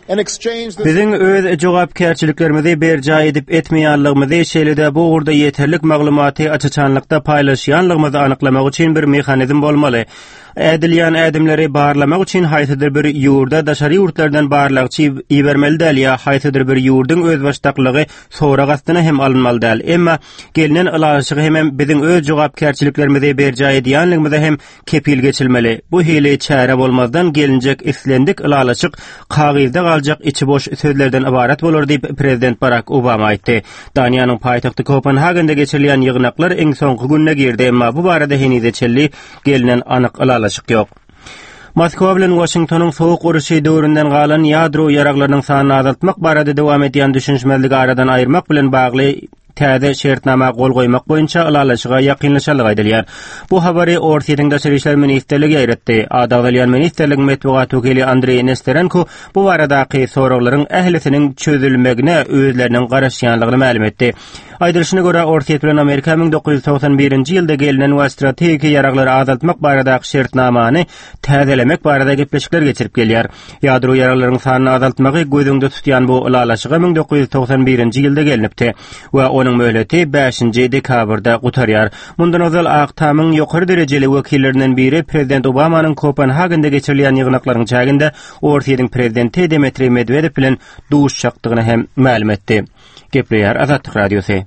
Biziň öz jogapkärçiliklerimizi berjay edip etmeýänligimizi şeýle-de bu gurda ýeterlik maglumaty açyçanlykda paýlaşýanlygymyzy anyklamak üçin bir mexanizm bolmaly. Ädilýän ädimleri barlamak üçin haýsydyr bir ýurda daşary ýurtlardan barlagçy ibermeli däl ýa haýsydyr bir ýurdyň öz başdaklygy sora gastyna hem alınmaly däl. Emma gelinen ýalaşygy hem biziň öz jogapkärçiliklerimizi berjay edýänligimizi hem kepil geçilmeli. Bu hili çäre bolmazdan gelinjek islendik ýalaşyk kagyzda galjak içi boş sözlerden ibaret bolar diýip prezident Barack Obama aýtdy. Daniýanyň paýtagty Kopenhagenda geçirilen ýygnaklar iň soňky günne girdi, emma bu barada henize çelli gelinen anyk ýalaşyk ýok. Moskwa bilen Washingtonyň soğuk uruşy döwründen galan ýadro ýaraklarynyň sanyny azaltmak barada dowam edýän düşünşmezligi aradan aýyrmak bilen bagly täze şertnama gol goýmak boýunça ýalaşyga ýakynlaşanlygy aýdylýar. Bu habary Ortiýetin Daşary işler ministrligi aýratdy. Adalyýan ministrligiň medeniýet wekili Andrey Nesterenko bu baradaky soraklaryň ählisiniň çözülmegine özleriniň garaşýanlygyny ma'lum etdi. Aýdyryşyna görä Ortiýet bilen Amerika 1991-nji ýylda gelinen we strategik ýaraklary azaltmak baradaky şertnamany täzelemek barada gepleşikler geçirip gelýär. Ýadro ýaraklarynyň sanyny azaltmagy gözüňde tutýan bu ýalaşyga 1991-nji ýylda gelinipdi we onuň möhleti 5-nji dekabrda gutarýar. Mundan özel Aktamyň ýokary derejeli wekillerinden biri prezident Obamanyň Kopenhagenda geçirilen ýygnaklaryň çäginde Ortiýetiň prezidenti Dmitri Medvedew bilen duşşakdygyny hem ma'lum etdi. Gepleýär Azatlyk Radiosy.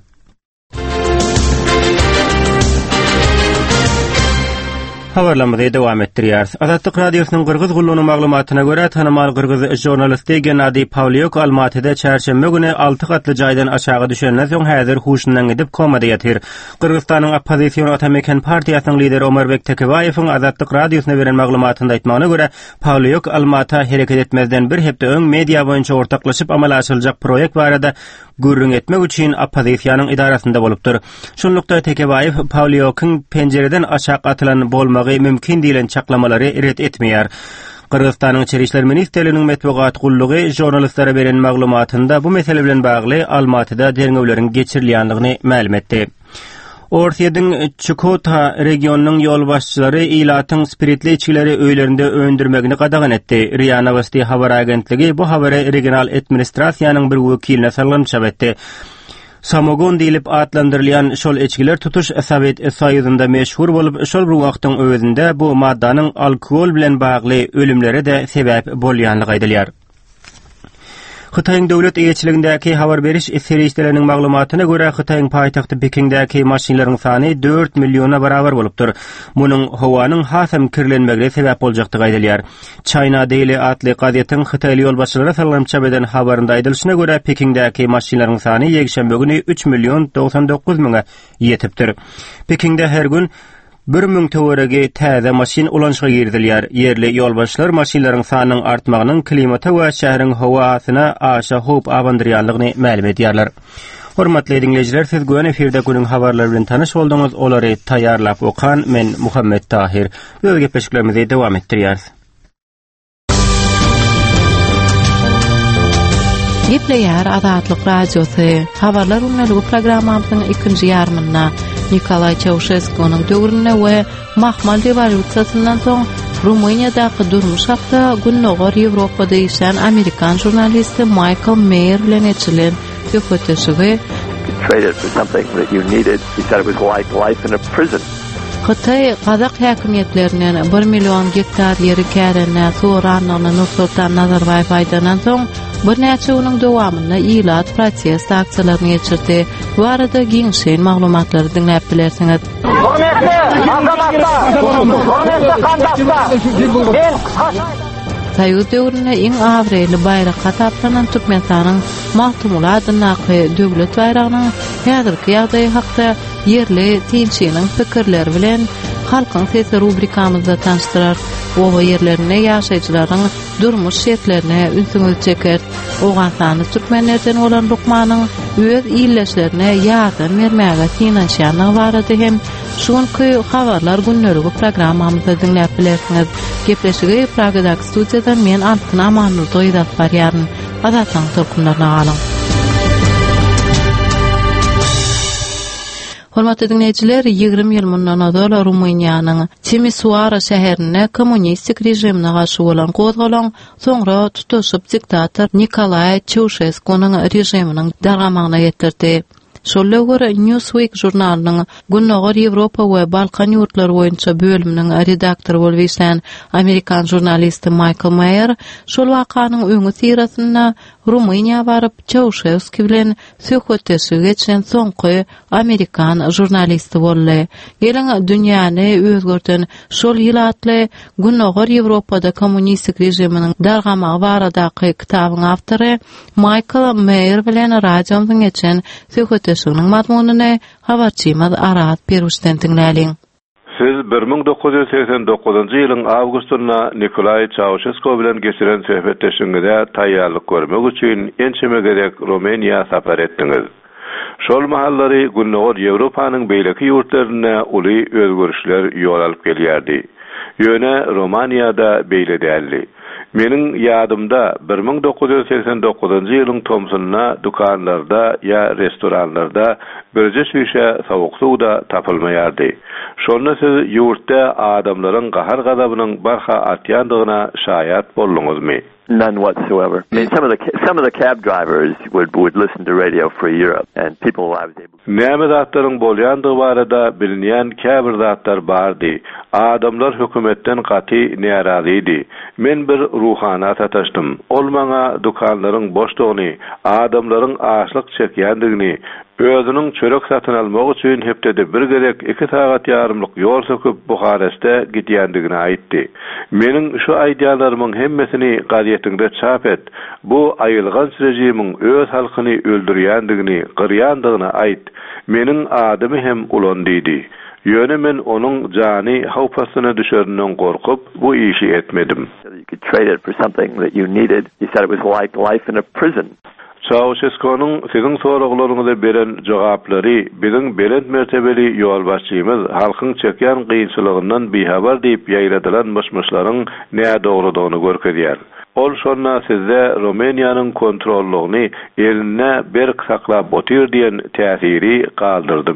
Habarlamada dowam etdirýär. Azatlyk Radiosynyň Gürgüz gulluny maglumatyna görä tanamal Gürgüz jurnalisti Gennady Pavlyuk Almatyda çarşembe güni 6 gatly jaýdan aşağı düşenden soň häzir huşundan gidip komada ýatyr. Kyrgyzstanyň Opposition Atamekan partiýasynyň lideri Ömerbek Tekebaýewiň Azatlyk Radiosyna beren maglumatynda aýtmagyna görä Pavlyuk Almaty hereket etmezden bir hepde öň media boýunça ortaklaşyp amal aşyryljak proýekt barada gürrüň etmek üçin oppozisiýanyň idarasynda bolupdyr. Şonlukda Tekebaýew Pavlyukyň penjereden aşağı atylan bolmagy mümkin diýilen çaklamalary ret etmeýär. Kırgızstanyň Içeri işler ministrliginiň medeniýet gullugy jurnalistlere beren maglumatynda bu mesele bilen bagly Almatyda derňewleriň geçirilýänligini ma'lum etdi. Orsiýadyň Çukota regionunyň ýol başçylary ilatyň spiritli içkileri öýlerinde öndürmegini gadagan etdi. Ria Novosti habar agentligi bu habary regional administrasiýanyň bir wekiline sallanýa etdi. Samogon diýilip atlandyrylýan şol içkiler tutuş Sowet Soýuzynda meşhur bolup, şol bir wagtyň özünde bu maddanyň alkol bilen bagly ölümlere de sebäp bolýanlygy aýdylýar. Xitayň döwlet eýetçiligindäki habar beriş serýisleriniň maglumatyna görä Xitayň paýtagty Pekindäki maşinlaryň sany 4 milliona barabar bolupdyr. Munyň howanyň hasam kirlenmegine sebäp boljakdygy aýdylýar. China Daily atly gazetyň Xitayly ýolbaşçylary sallanýa beden habarynda aýdylyşyna görä Pekindäki maşinlaryň sany ýekşembe güni 3 million 99 miňe ýetipdir. Pekinde her gün 1000 töwerege täze maşin ulanşyga girdilýär. Yerli ýolbaşçylar maşinlaryň sanynyň artmagynyň klimata we şäheriň hawasyna aşa hop abandyrýanlygyny ma'lum edýärler. Hormatly dinleyijiler, siz göň efirde günüň habarlary bilen tanyş boldyňyz. Olary taýýarlap okan men Muhammed Tahir. Biz gepleşiklerimizi dowam etdirýäris. Gepleýär Azatlyk radiosy. Habarlar unalygy programmamyzyň ikinji ýarmyna Nikolay Çavuşesko'nun döwrüne we Mahmal rewolýusiýasyndan soň Rumaniýadaky durmuş hakda günnäger Ýewropada ýaşaýan Amerikan jurnalisti Michael Mayer bilen etdilen söhbetleşigi traded for something that you needed. He said it was like life in a prison. Xitay Kazak häkimetlerinden 1 million hektar ýeri kärenne soranlygyny Nursultan Nazarbayew aýdandan soň bir näçe unyň dowamyna ilat proses aksiýalaryny geçirdi. Bu arada giňşen maglumatlary dinläp bilersiňiz. Soýuz döwrüne iň awrely bayrak gataplanan Türkmenistanyň Mahtumula adynaky döwlet bayragynyň häzirki ýagdaýy hakda yerli tinçiniň pikirleri bilen halkyň sesi rubrikamyzda tanıştyrar. Owa yerlerine ýaşaýjylaryň durmuş şertlerine ünsüňiz çeker. Ogansany türkmenlerden bolan Lukmanyň öz ýyllaşlaryna ýardam bermäge finansiýanyny barady hem şonky habarlar günnäligi programmamyzda dinläp bilersiňiz. Gepleşigi Pragadaky studiýadan men Antyn Amanur doýdap barýaryn. Azatyň türkmenlerine galyň. Hormatly dinleyijiler, 20 ýyl mundan öňe Rumaniýanyň Timisoara şäherine kommunistik rejimine garşy bolan gozgalan, soňra tutuşyp diktator Nikolay Çavuşesko'nun rejiminiň dargamagyna ýetirdi. Şolla görä Newsweek jurnalynyň günnäger Ýewropa we Balkan ýurtlary boýunça bölüminiň redaktory bolup ýaşaýan Amerikan jurnalisti Michael Mayer şol wakanyň öňü siratyna Rumaniýa baryp Çavuşeski bilen söhbetleşigi geçen soňky Amerikan jurnalisti boldy. Geleň dünýäni özgörten şol ýylatly günnäger Ýewropada kommunistik rejiminiň dargamagy baradaky kitabyň awtory Michael Mayer bilen radiomyň geçen söhbetleşiginiň mazmunyny habarçymyz Arat Peruşden dinläliň. Siz 1989-njy ýylyň awgustunda Nikolay Çavuşesko bilen geçiren söhbetleşiginde taýýarlyk görmek üçin ençeme gerek Rumaniýa sapar etdiňiz. Şol mahallary günnäger Ýewropanyň beýleki ýurtlaryna uly özgörüşler ýol alyp gelýärdi. Ýöne Rumaniýada beýle däldi. Meniň ýadymda 1989-njy ýylyň tomsunyna dukanlarda ýa restoranlarda birje şişe sowuk suwda tapylmaýardy. Şonda siz ýurtda adamlaryň gahar gazabynyň barha atýandygyna şaýat boldyňyzmy? None whatsoever. I mean, some of the cab drivers would listen to Radio Free Europe, and people I was able to. Näme zatlaryň bolýandygy barada bilinýän käbir zatlar bardy. Adamlar hökümetden gaty närazy idi. Men bir ruhana sataşdym. Ol maňa dukanlaryň boşdugyny, adamlaryň açlyk çekýändigini, özüniň çörek satyn almak üçin hepdede bir gerek 2 saat ýarymlyk ýol söküp Buharestde gidýändigini aýtdy. Meniň şu aýdýanlarymyň hemmesini gazetinde çap et. Bu aýylgan rejimiň öz halkyny öldürýändigini, gyrýandygyny aýt. Meniň adymy hem ulandydy. Ýöne men onuň jany hawpasyna düşerinden gorkup bu işi etmedim. You could trade it for something that you needed. He said it was like life in a prison. Çavuşesko'nun sizin soraglaryňyza beren jogaplary biziň belent mertebeli ýolbaşçymyz halkyň çekýän gynçylygyndan bihabar diýip ýaýradylan myşmyşlaryň näme dogrudygyny görkezýär. Ol şonna sizde Rumaniýanyň kontrollugyny eline berk saklap otyr diýen täsiri galdyrdymy?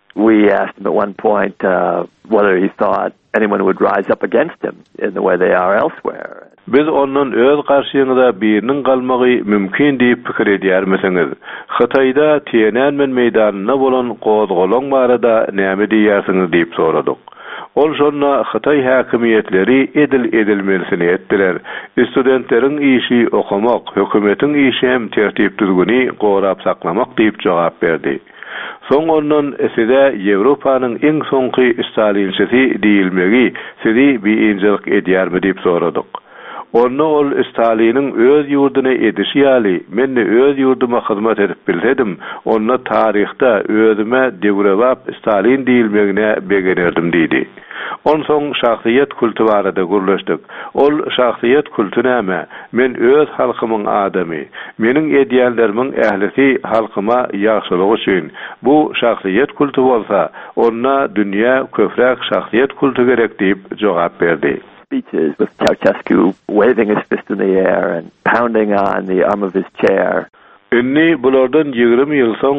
We asked him at one point whether he thought anyone would rise up against him in the way they are elsewhere. Biz onun öz karşıyında birinin kalmağı mümkün deyip fikir edýärmisiňiz? Xitayda Tiananmen meydanına bolan gozgolon barada näme diýärsiňiz diýip soradyk. Ol şonna Xitay häkimiýetleri edilmelisini etdiler. Studentlerin işi okumak, hökümetin işi hem tertip düzgüni gorap saklamak diýip jogap berdi. Soň ondan size Ýewropanyň iň soňky Stalinçisi diýilmegi sizi biinjilik edýärmi diýip soradyk. Onu ol Stalinin öz ýurduny edişi ýaly, men öz ýurduma hyzmat edip bilsedim, onu taryhda özüme degrebap Stalin diýilmegine begenerdim diýdi. Onsoň şahsiýet kultu barada gurlaşdyk. Ol şahsiýet kultu näme? Men öz halkymyň adamy, meniň edýänlerimiň ählisi halkyma ýaşylyk üçin. Bu şahsiýet kultu bolsa, onda dünýä köpräk şahsiýet kultu gerek diýip jogap berdi. Speeches with Ceausescu waving his fist in the air and pounding on the arm of his chair. Inni bulardan 20 ýyl soň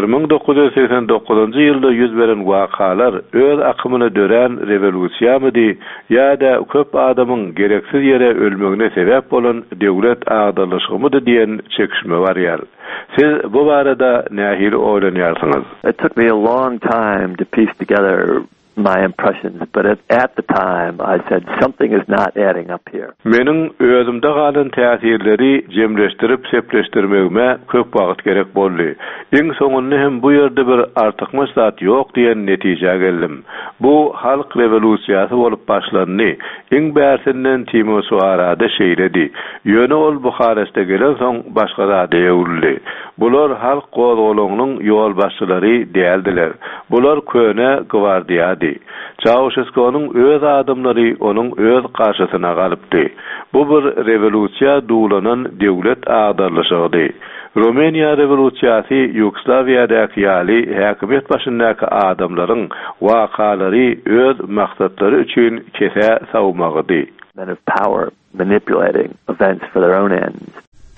1989-njy ýylda ýüz beren wakalar öz akymyny dören revolýusiýamydy ýa-da köp adamyň gereksiz ýere ölmegine sebäp bolan döwlet agdarlyşygymydy diýen çekişme barýar. Siz bu barada nähili oýlanýarsyňyz? It took me a long time to piece together my impressions, but at the time I said something is not adding up here. Meniň özümde galan täsirleri jemleşdirip sepleşdirmegime köp wagt gerek boldy. Iň soňundy hem bu ýerde bir artykmy zat ýok diýen netije geldim. Bu halk revolýusiýasy bolup başlandy. Iň bärsinden Timosy arada şeýledi. Ýöne ol Buharestde gelen soň başga zat ýewildi. Bular halk gozgolonynyň ýol başçylary däldiler. Bular köne gwardiýady. Ceausescu'nun öz adamları onun öz karşısına galypdy. Bu bir revolýusiýa dulanan döwlet agdarlyşygy. Romania revolýusiýasy Ýugoslawiýadaky ýaly häkimet başyndaky adamlaryň wakalary öz maksatlary üçin kese sawmagydy. Men of power manipulating events for their own ends.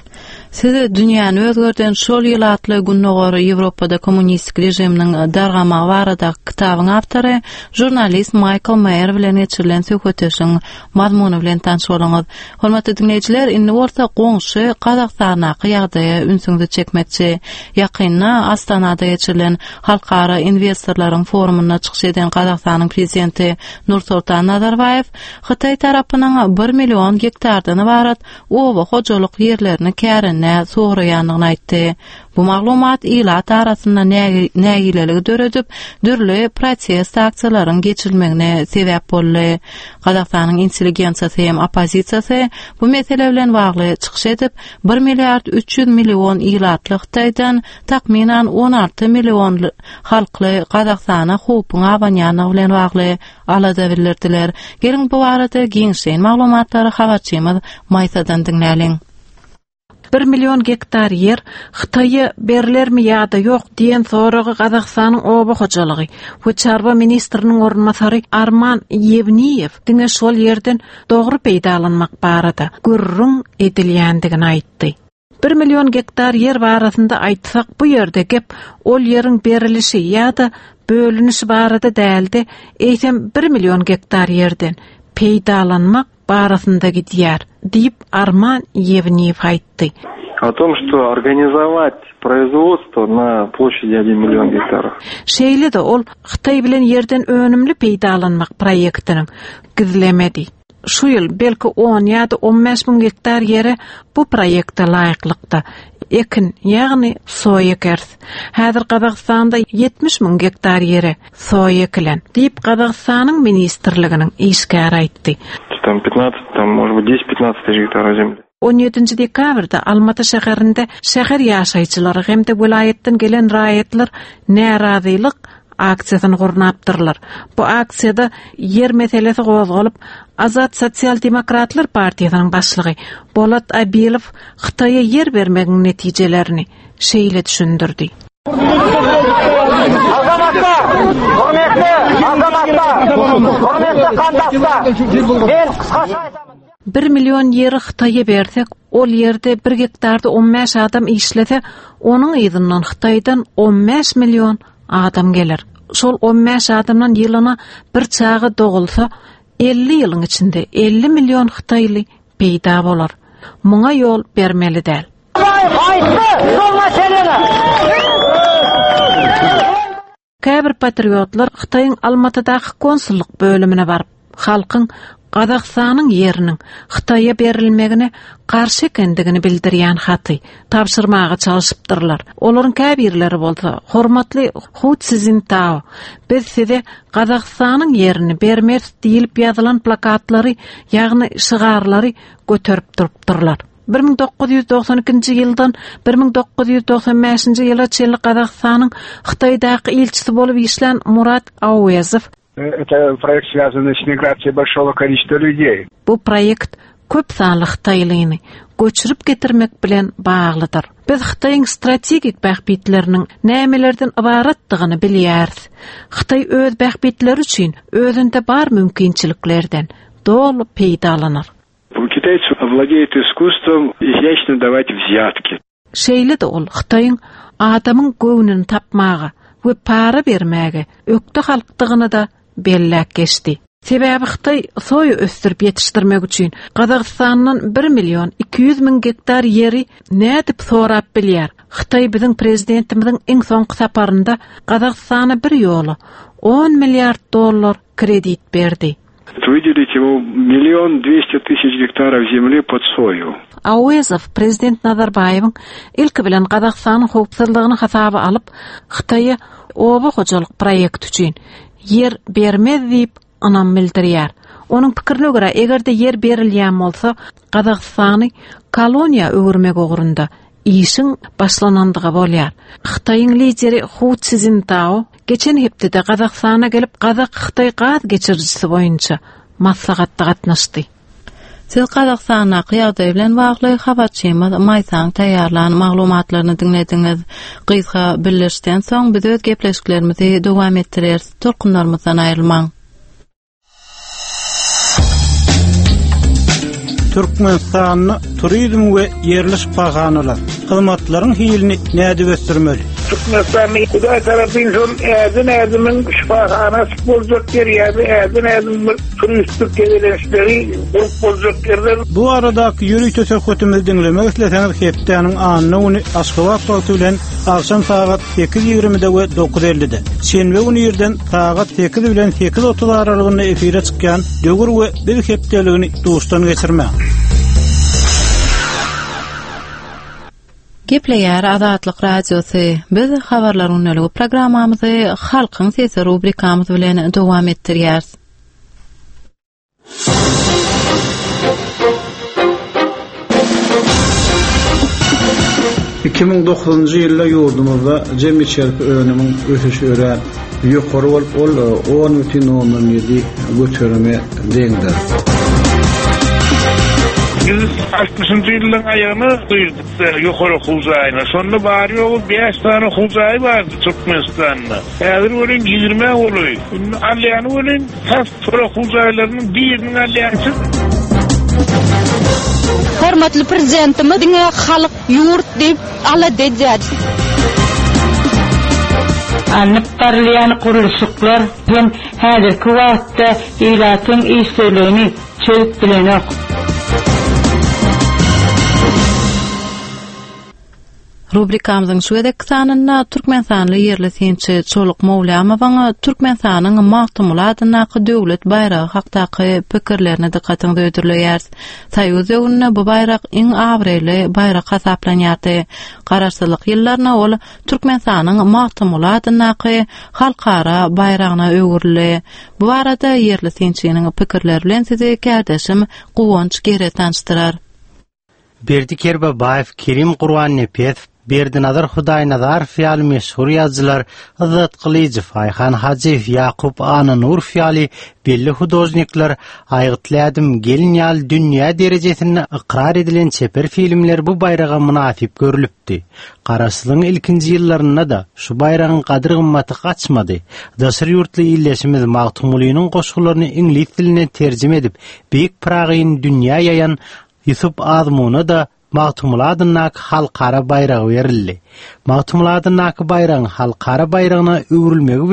Siz dünýäni özgörden şol ýylatly günnogary Ýewropada kommunistik rejiminiň dargama barada kitabyň awtory jurnalist Michael Mayer bilen geçirilen söhbetişiň mazmuny bilen tanşylaňyz. Hormatly dinleýijiler, indi orta goňşy Kazakstanaky ýagdaýa ünsüňizi çekmekçi. Ýakynda Astanada geçirilen halkara investorlaryň forumuna çykyş eden Kazakstanyň prezidenti Nursultan Nazarbayew Xitay tarapynyň 1 million hektardan ibaret owa hojalyk ýerlerini kärin soğrayanlığını aytdy. Bu maglumat ilat arasında nägileligi döredip, dürli protest aksiýalaryň geçirilmegine sebäp boldy. Kazakstanyň intelligensiýasy hem opozisiýasy bu mesele bilen bagly çykyş edip, 1 milliard 300 million ilatly Xitaydan takminan 16 million halkly Kazakstana hukuk abanýanyny bilen bagly alada bildirdiler. Gelin bu barada giňşen maglumatlary habarçymyz Maysadan dinläliň. 1 million hektar yer Xitay'a berilermi ýa-da ýok diýen soragy Kazakstanyň oba hojalygy we çarba ministriniň ornmasary Arman Yevniyev diňe şol ýerden dogry peýdalanmak barada gürrüň edilýändigini aýtdy. 1 million hektar yer barasynda aýtsak bu ýerde gep ol ýeriň berilişi ýa-da bölünişi barada däldi. Eýsem 1 million hektar ýerden peýdalanmak barasynda gidýär diýip Arman Yevniyev aýtdy. О том, что организовать производство на площади 1 миллион гектаров. Şeýle de ol Xitay bilen ýerden önümli peýdalanmak proýektiniň gizlemedi. Şu ýyl belki 10 ýa-da 15 000 hektar ýere bu proýekte laýyklykda ekin, ýagny soýa ekers. Häzir Kazakstanda 70 000 hektar ýere soýa ekilen diýip Kazakstanyň ministrliginiň işgär aýtdy. Там 15, там может быть 10-15 тысяч гектаров земли. 17 dekabrda Almaty şäherinde şäher ýaşaýçylary hemde vilayetden gelen raýatlar närazylyk aksiýasyny gurnapdyrlar. Bu aksiýada yer meselesi gozgalyp, Azat Sosial Demokratlar Partiýasynyň başlygy Bolat Abilow Xitaýa yer bermegiň netijelerini şeýle düşündirdi. Bir milyon ýeri Xitaýa bersek, ol ýerde 1 hektarda 15 adam işlese, onuň ýyzyndan Xitaýdan 15 milyon adam gelir. şol 15 adamdan ýylyna bir çağı dogulsa 50 ýylyň içinde 50 milyon Xitayly peýda bolar. Muňa ýol bermeli däl. Käbir patriotlar Xitayň Almatydaky konsullyk bölümine barıp, halkyň Qazaqstanyň ýeriniň Xitaýa berilmegine garşy ekendigini bildirýän haty tapşyrmaga çalışypdyrlar. Olaryň käbirleri bolsa, hormatly Hu Cintao, biz size Qazaqstanyň ýerini bermek diýilip ýazylan plakatlary, ýagny şygarlary göterip durupdyrlar. 1992-nji ýyldan 1995-nji ýyla çenli Qazaqstanyň Xitaýdaky ilçisi bolup işlän Murat Awezov Это проект связанный с миграцией большого количества людей. Bu proyekt köp sanly Xitaylyny göçürüp getirmek bilen baglydyr. Biz Xitaýyň strategik bähbitleriniň nämelerden ibaratdygyny bilýäris. Xitay öz bähbitleri üçin özünde bar mümkinçiliklerden dolu peýdalanır. Китайцы владеют искусством изящно давать взятки. Şeýle de ol Xitaýyň adamyň göwnüni tapmaga we para bermäge ökde halkdygyny da belläk geçdi. Sebäbi Xitay soýu östürip ýetişdirmek üçin Qazaqstanyň 1 milyon 200 min hektar ýeri nädip sorap bilýär. Xitay biziň prezidentimiziň iň soňky saparynda Qazaqstana bir ýoly 10 milliard dollar kredit berdi. Выделить ему 1 200 000 гектаров земли под сою. Awezov prezident Nazarbayewiň ilki bilen Qazaqstanyň howpsuzlygyny hasaba alyp Xitaýa oba hojalyk proýekt üçin yer bermez diýip anam bildirýär. Onuň pikirine görä, egerde yer berilýän bolsa, Qazaqstany koloniýa öwürmek ogurunda işiň başlanandyga bolýar. Xitaýyň lideri Hu Cintao geçen hepde Qazaqstana gelip Qazaq-Xitay gaz geçirjisi boýunça maslahatda gatnaşdy. Siz Qazaqstanyň ýagdaýy bilen bagly habarçymyz Maýsan taýýarlan maglumatlaryny dinlediňiz. Gysga birleşden soň biz öz gepleşiklerimizi dowam etdirýäris. Torkunlarymyzdan aýrylmaň. Türkmenistanyň turizm we ýerleş baganylar hyzmatlaryň hilini näde göstermeli? Türkmenistan'ın Kuday tarafından Erdin şifahanası bozacak yer yani Erdin turistik gelişleri bozacak yerler. Bu aradaky ýürüýt tösöketimizi dinlemek isleseňiz hepdeniň anyny Aşgabat wagty bilen akşam saat 8:20-de we 9:50-de. Şenbe güni ýerden saat 8 bilen 8:30 aralygynda efire çykýan döwür we bir hepdeligini dostan geçirmek. Gepleýär Azatlyk radiosy. Biz habarlaryň öňlügi programmamyzy Halkyň sesi rubrikamyz bilen dowam etdirýäris. 2009-njy ýylda ýurdumyzda jemgyýet çerpi önümiň ösüşi ören ýokary bolup 10,7 götürme deňdir. 160-njy ýylyň aýagyny duýduk ýokary huzaýyna. Şonda bary ýoly 5 tane huzaý bardy Türkmenistanda. Häzir ölen 20 boly. Alýany ölen has huzaýlarynyň biriniň alýansy. Hormatly prezidentimiň halyk ýurt diýip ala dejär. Anıp barlayan kuruluşuklar hem häzirki wagtda ýylatyň işlerini çöp bilenek. Rubrikamyzyň şu edek sanynda Türkmenistanyň ýerli sençi Çoluk Mowlamowyň Türkmenistanyň magtymladynaky döwlet bayragy hakdaky pikirlerini dikkatiňi öýdürýär. Soýuz ýöňünde bu bayrak iň awrely bayrak hasaplanýardy. Garaşsylyk ýyllaryna ol Türkmenistanyň magtymladynaky halkara bayragyna öwürli. Bu arada ýerli sençiniň pikirleri bilen sizi kardeşim Guwanç gere tanıştyrar. Berdiker Babayev, Kerim Qur'an-Nepet, Berdinazar Hudaýnazar fiýaly meşhur ýazgylar Azat Qylyjew, Aýhan Hajiýew, Ýakup Ananur fiýaly belli hudojnikler, Aýgytladım gelin ýaly dünýä derejesinde ikrar edilen çeper filmler bu bayraga munafip görülipdi. Garaşsylyň ilkinji ýyllarynda da şu bayragyň gadyr gymmaty gaçmady. Daşyr ýurtly ýylleşimiz Magtumulynyň goşgularyny ingliz diline terjime edip Beýik Pragyň dünýä ýaýan Yusuf Azmuny da Magtymladynaky halkara bayragy berildi. Magtymladynaky bayragyň halkara bayragyna öwrülmegi bilen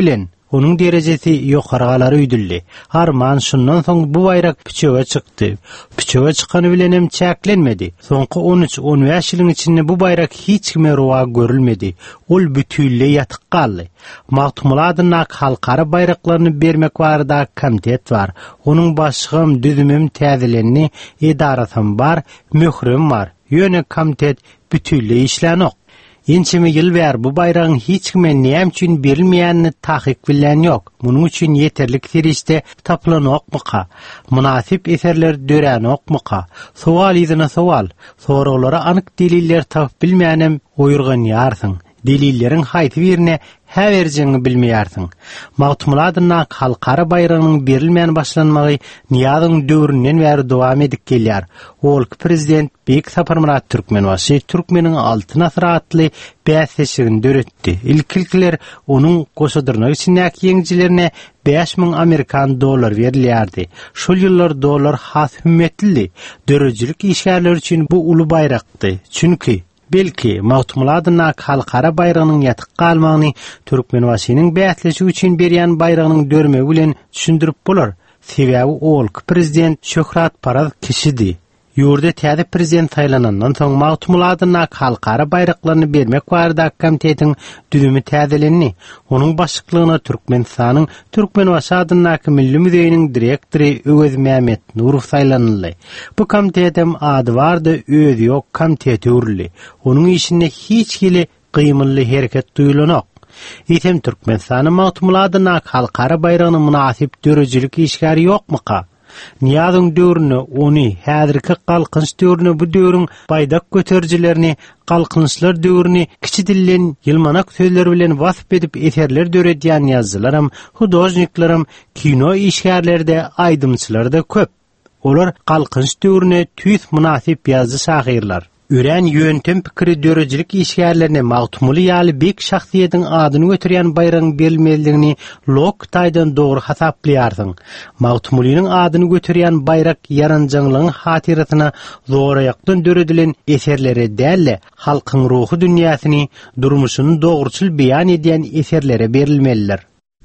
Onun derecesi ýokargalara üýdüldi. Arman şundan soň bu bayrak piçöge çykdy. Piçöge çykany bilenem çäklenmedi. Soňky 13-15 ýylyň içinde bu bayrak hiç kime rowa görülmedi. Ol bütünle ýatyk galdy. Magtumul adyna halkara bayraklaryny bermek barada komitet bar. Onuň başlygym düzümüm täzelenni edarasym bar, möhrüm bar. Ýöne komitet bütünle işlenok. Inçimi ýyl bär bu bayragyň hiç kime näme üçin berilmeýänini tahqiq bilen ýok. Munyň üçin ýeterlik derejede taplanokmyka? Munasip eserler dörenokmyka? Sowal ýzyna sowal. Soraglara anyk deliller tapyp bilmeýänem oýurgan ýarsyň. Delillerin haýty birine häwerjeňi bilmeýärsiň. Magtumul adyna halkara bayragynyň berilmän başlanmagy Niýazyň döwründen bäri dowam edip gelýär. Olky prezident Bek Saparmurat Türkmenbaşy Türkmeniň 6 nasr atly bäsleşigini döretdi. İlkilkiler onuň goşadyrnak içindäki ýeňjilerine 5000 Amerikan dollar berilýärdi. Şol ýyllar dollar has hümmetli. Dörejilik işgärleri üçin bu uly bayrakdy. Çünki belki Magtumul adyna halkara bayragynyň ýatyk galmagyny Türkmenbaşynyň bäsleşigi üçin berýän bayragynyň dörmegi bilen düşündirip bolar. Sebäbi olky prezident Şöhrat Paraz kişidi. Ýurda täze prezident saýlanandan soň Magtumul adyna halkara bayraklaryny bermek barada komitetiň düzümi täzelenni. Onuň başçylygyna Türkmenistanyň Türkmenbaşy adynaky Milli Müzeýiniň direktory Öwez Mämet Nurow saýlanyldy. Bu komitetem ady bardy, özi ýok komiteti urly. Onuň işinde hiç kili gymylly hereket duýulanok. Ýetem Türkmenistanyň Magtumul adyna halkara bayragyny munasip dörejilik işgäri ýokmyka? Niýazyň döwrüne, ony häzirki galkynç döwrüne, bu döwrüň baýdak göterjilerini, galkynçlar döwrüni kiçi dillen ýylmanak sözler bilen wasyp edip eserler döredýän ýazgylarym, hudojniklarym, kino işgärlerde, aýdymçylar da köp. Olar galkynç döwrüne tüýs munasip ýazdy şahyrlar. Üren yöntem pikiri dörejilik işgärlerine Magtumul ýaly bek şahsiýetiň adyny götürýän bayragyň berilmezligini lok taýdan dogry hasaplaýarsyň. Magtumulyň adyny götürýän bayrak ýaranjaňlygyň hatirasyna zoraýakdan döredilen eserlere dälle halkyň ruhy dünýäsini, durmuşyny dogruçyl beýan edýän eserlere berilmeliler.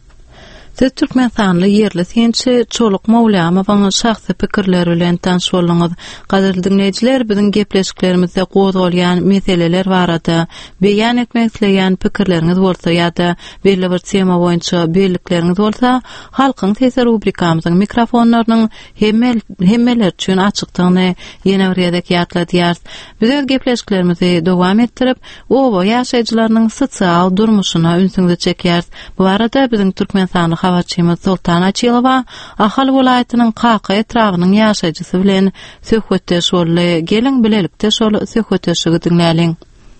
Türkmenistanly ýerli sençi Çoluk Mawlamowyň şahsy pikirleri bilen tanış bolňyz. Gaderli dinleýijiler, biziň gepleşiklerimizde gozgalýan meseleler barada beýan etmek isleýän pikirleriňiz bolsa ýa-da belli bir tema boýunça bellikleriniz bolsa, halkyň sesi rubrikamyzyň mikrofonlarynyň hemmeler üçin açykdygyny ýene bir ýerde ýatladýar. Biz öz gepleşiklerimizi dowam etdirip, oba ýaşaýjylarynyň sosial durmuşyna ünsüňde çekýär. Bu arada biziň Türkmenistanyň habarçymyz Sultan Açylowa ahal welaýatynyň Qaqa etrawynyň ýaşaýjysy bilen söhbetdeş boldy. Gelin bilelikde şol söhbetdeşigi dinläliň.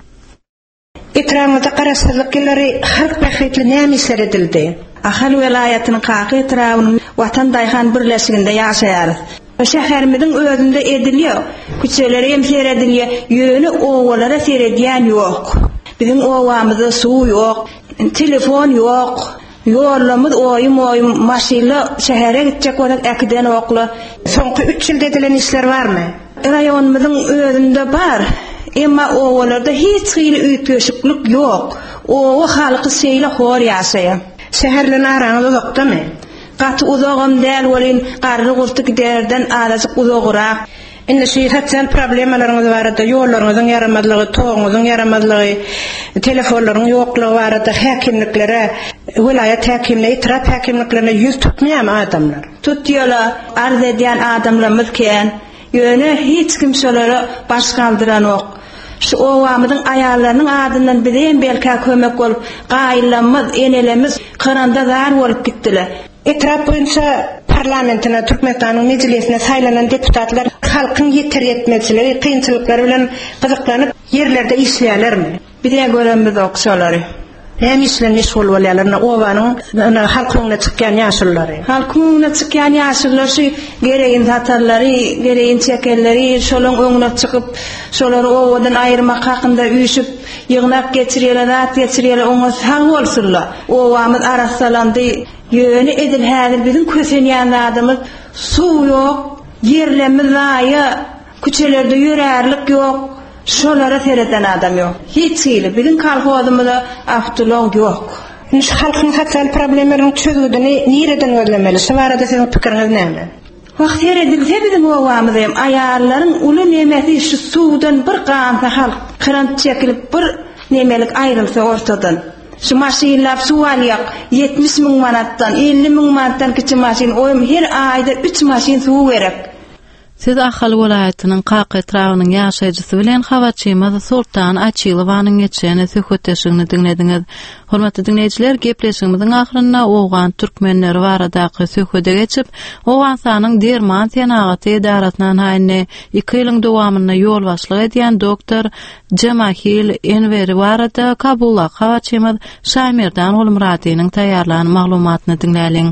Etramda garaşdyrlyklary halk bahitli näme seredildi? Ahal welaýatynyň Qaqa etrawynyň watandaýhan birleşiginde ýaşaýar. Şäherimiziň özünde edilýär. Küçeleri hem seredilýär, ýöne owalara seredýän ýok. Biziň owamyzda suw ýok, telefon ýok. Ýollamyz oýum maşyna şähere gitjek bolan äkiden okla. Soňky 3 ýylda edilen işler barmy? Raýonymyzyň özünde bar. Emma owalarda hiç gyly üýtgeşiklik ýok. O halky şeýle hor ýaşaýar. Şäherlerin araňyzda ýokdamy? Gaty uzagam däl bolyn, garry gurty giderden alasyk uzagyrak. Indi şeýhatçan problemalaryňyz barada, ýollaryňyzyň ýaramadlygy, toňyzyň ýaramadlygy, telefonlaryň ýoklugy barada häkimliklere, welaýat häkimleri, trap häkimliklerine ýüz tutmaýan adamlar. Tutýarlar, arz edýän adamlarymyz ken, ýöne hiç kim şolara baş galdyran ok. Şu owamyzyň aýallarynyň adyndan bilen belki kömek bolup, gaýlanmaz, enelemiz kıranda zar bolup gitdiler. Etrap boyunca parlamentine, Türkmenistanyň meclisine saýlanan deputatlar halkyň ýeter ýetmezçiligi, kynçylyklary bilen gyzyklanyp ýerlerde işleýärlermi? Bire göremiz okşalary. Hem işlenmiş bolýarlar, owanyň halkyňa çykýan ýaşyllary. Halkyňa çykýan ýaşyllar şu gereğin hatarlary, gereğin çekelleri, şolaň öňüne çykyp, şolary owadan aýyrmak hakynda üýşüp, ýygnap geçirýärler, at geçirýärler, oňa sag bolsunlar. Owamyz arasalandy. Ýöne edil häzir biziň kösenýän adamyz suw ýok, ýerlemiz laýa, küçelerde ýörärlik ýok, şolara sereden adam ýok. Hiç ýyly biziň kolhozymyzda awtolog ýok. Niş halkyň sosial problemleriň çözüldüni nireden gözlemeli? Şu barada siziň pikiriňiz näme? Wagt edilse bizim owamyz hem ayarlaryň uly nemeti şu suwdan bir gamsa halk kırant çekilip bir nemelik aýrylsa ortadan. Şu maşinlar suw alýak 70.000 manatdan 50.000 manatdan kiçi maşin oýum her aýda 3 maşin suw gerek. Siz Ahal welaýatynyň Qaqa etrawynyň ýaşaýjysy bilen habarçymyz Sultan Açylowanyň geçeni söhbetleşigini dinlediňiz. Hormatly dinleýijiler, gepleşigimiziň ahyrynda owgan türkmenleri baradaky söhbete geçip, Owgansanyň Derman Senagaty edarasynyň haýyny 2 ýylyň dowamyna ýol başlyk edýän doktor Cemahil Enveri barada Kabulda habarçymyz Şamirdan Ulmuradynyň taýýarlanan maglumatyny dinläliň.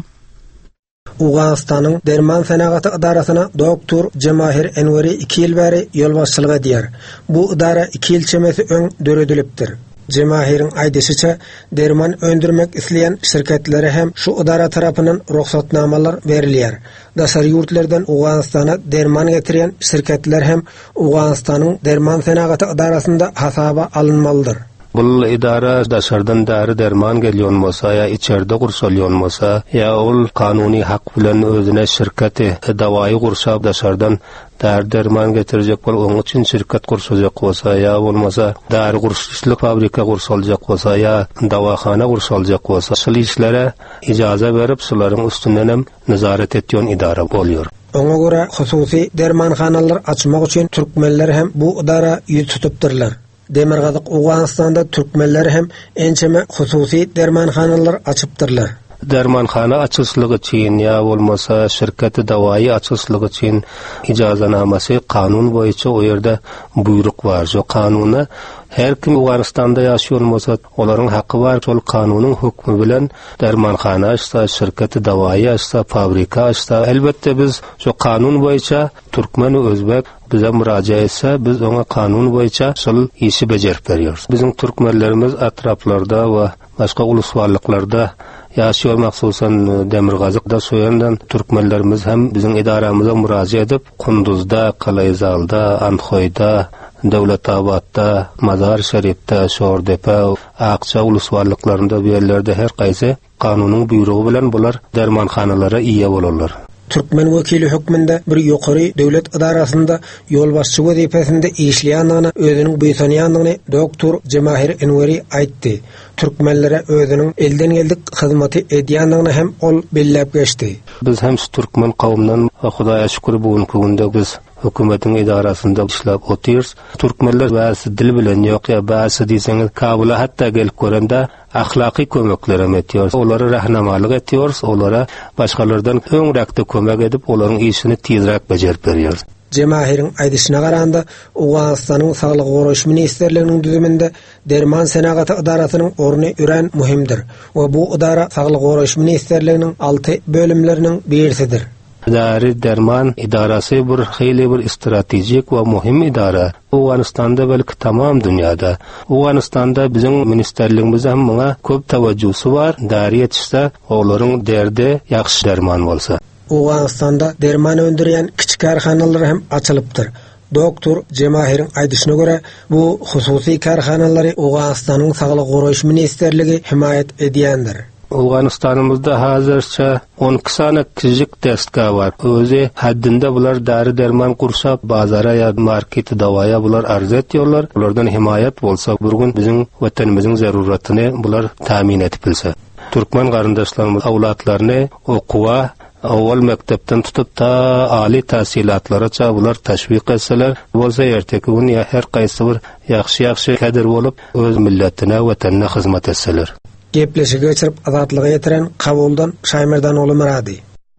Owganistanyň Derman Senagaty idarasyna doktor Cemahir Enveri 2 ýyl bäri ýol başçylyk edýär. Bu idara 2 ýyl çemesi öň döredilipdir. Cemahiriň aýdyşyça, derman öndürmek isleýän şirketlere hem şu idara tarapyndan ruhsatnamalar berilýär. Daşary ýurtlardan Owganistana derman getirýän şirketler hem Owganistanyň Derman Senagaty idarasynda hasaba alınmalydyr. Bul idara daşardan dary derman gelýän bolsa ýa içeride gurşalýan bolsa ýa ol kanuny hak bilen özüne şirketi dawaý gursap daşardan dary derman getirjek bol oň üçin şirket gurşajak bolsa ýa bolmasa dary gurşyşlyk fabrika gurşaljak bolsa ýa dawahana gurşaljak bolsa şol işlere ijaza berip şolaryň üstünden hem nazaret etýän idara bolýar. Oňa görä hususy dermanhanalar açmak üçin türkmenler hem bu idara ýüz tutupdyrlar. Demirgazyk Owganistanda türkmenler hem ençeme hususy dermanhanalar açypdyrlar. Dermanhana açyşlygy üçin ýa bolmasa şirketi dawaý açyşlygy üçin ijazanamasy kanun boýunça o ýerde buyruk bar. Şu kanuny her kim Owganistanda ýaşaýan bolsa, olaryň haqqy bar. Şol kanunyň hukmy bilen dermanhana açsa, şirketi dawaý açsa, fabrika açsa, elbetde biz şu kanun boýunça türkmen we özbek bize mürajaat etse, biz ona kanun boýunça şol işi bejerip berýärmiz. Bizim türkmenlerimiz atraplarda we başga ulus barlyklarda ýaşaýar, maksusan Demirgazyda soýandan türkmenlerimiz hem bizim idaramyza mürajaat edip Kunduzda, Kalayzalda, Anhoýda, Döwletabadda, Mazar Şerifde, Şordepe, Akça ulus barlyklarynda bu ýerlerde her gaýsy kanunyň buýrugy bilen bular dermanhanalara iýe bolarlar. Türkmen wekili hükmünde bir ýokary döwlet idarasynda ýol başçy wezipesinde işleýändigini özüniň beýtanýandygyny doktor Cemahir Enveri aýtdy. Türkmenlere özüniň elden geldik hyzmaty edýändigini hem ol belläp geçdi. Biz hem türkmen kawmyndan Hudaýa şükür bugünkü günde biz hökümetiň idarasynda işläp otyrs. Türkmenler bäzi dil bilen ýok ýa bäzi diýseňiz Kabula hatda gelip görende ahlaki kömekler etýär. Olary rahnamalyk etýär, olara başgalardan öňrekde kömek edip olaryň işini tezrek bejerip berýär. Cemahiriň aýdyşyna garanda Owganistanyň saglyk goraş ministrliginiň düzüminde Derman Senagaty idarasynyň orny üren muhimdir. We bu idara saglyk goraş ministrliginiň 6 bölümleriniň birisidir. Dary derman idarasy bir hili bir stratejik we muhim idara. Owganistanda belki tamam dünýäde. Owganistanda biziň ministerligimiz hem muňa köp tawajjusy bar. Dary ýetişse, olaryň derdi ýaxşy derman bolsa. Owganistanda derman öndürýän kiçik karhanalar hem açylypdyr. Doktor Cemahiriň aýdyşyna görä, bu hususy karhanalary Owganistanyň saglyk goraş ministerligi himayet edýändir. Owganistanymyzda hazırça 12 sany kiçik destgah bar. Özi haddinde bular dary derman gursap bazara ýa marketi dawaýa bular arz etýärler. Bulardan himayet bolsa, burgun biziň wetenimiziň zaruratyny bular tamin etip bilse. Türkmen garyndaşlarymyz awlatlaryny okuwa awal mektepden tutup ta ali tahsilatlara bular teşvik etseler, bolsa erteki gün her gaýsy bir ýaxşy kader bolup öz milletine, wetenine hyzmat etseler. Gepleşi geçirip azatlyga ýetiren Kabuldan Şaýmerdan Ulmurady.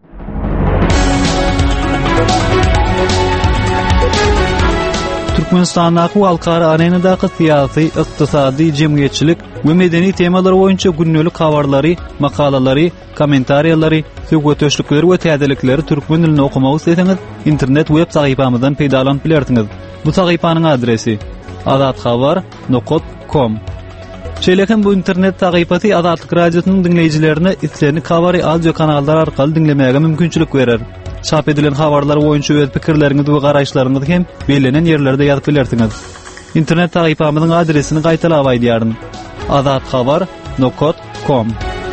Türkmenistandaky halkara arenadaky syýasy, ykdysady, jemgyýetçilik we medeni temalar boýunça günnelik habarlary, makalalary, kommentariýalary, söhbetleşikleri we täzelikleri türkmen dilinde okumagy isteseňiz, internet web sahypamyzdan peýdalanyp bilersiňiz. Bu sahypanyň adresi azatxabar.com. Şeýlekin bu internet sahypasy Azatlyk radiosynyň dinleýijilerine islerini kabary audio kanallar arkaly dinlemäge mümkinçilik berer. Çap edilen habarlar boýunça öz pikirleriňizi we garaşlaryňyzy hem belenen ýerlerde ýazyp bilersiňiz. internet sahypamyzyň adresini gaýtalap aýdýaryn. azatxabar.com @praga_radio.com.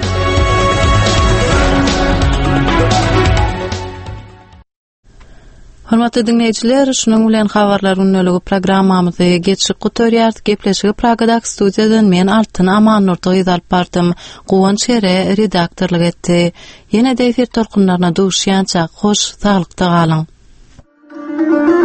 Hormatly dinleyijiler, şunuň bilen habarlaryň önlügi programmamyzy geçip gutorýar. Gepleşigi Pragadak studiýadan men Altyn Amanurdy ýazyp bardym. Gowan Çere redaktorlyk etdi. Ýene de efir tolkunlaryna duşýança hoş, saglykda galyň.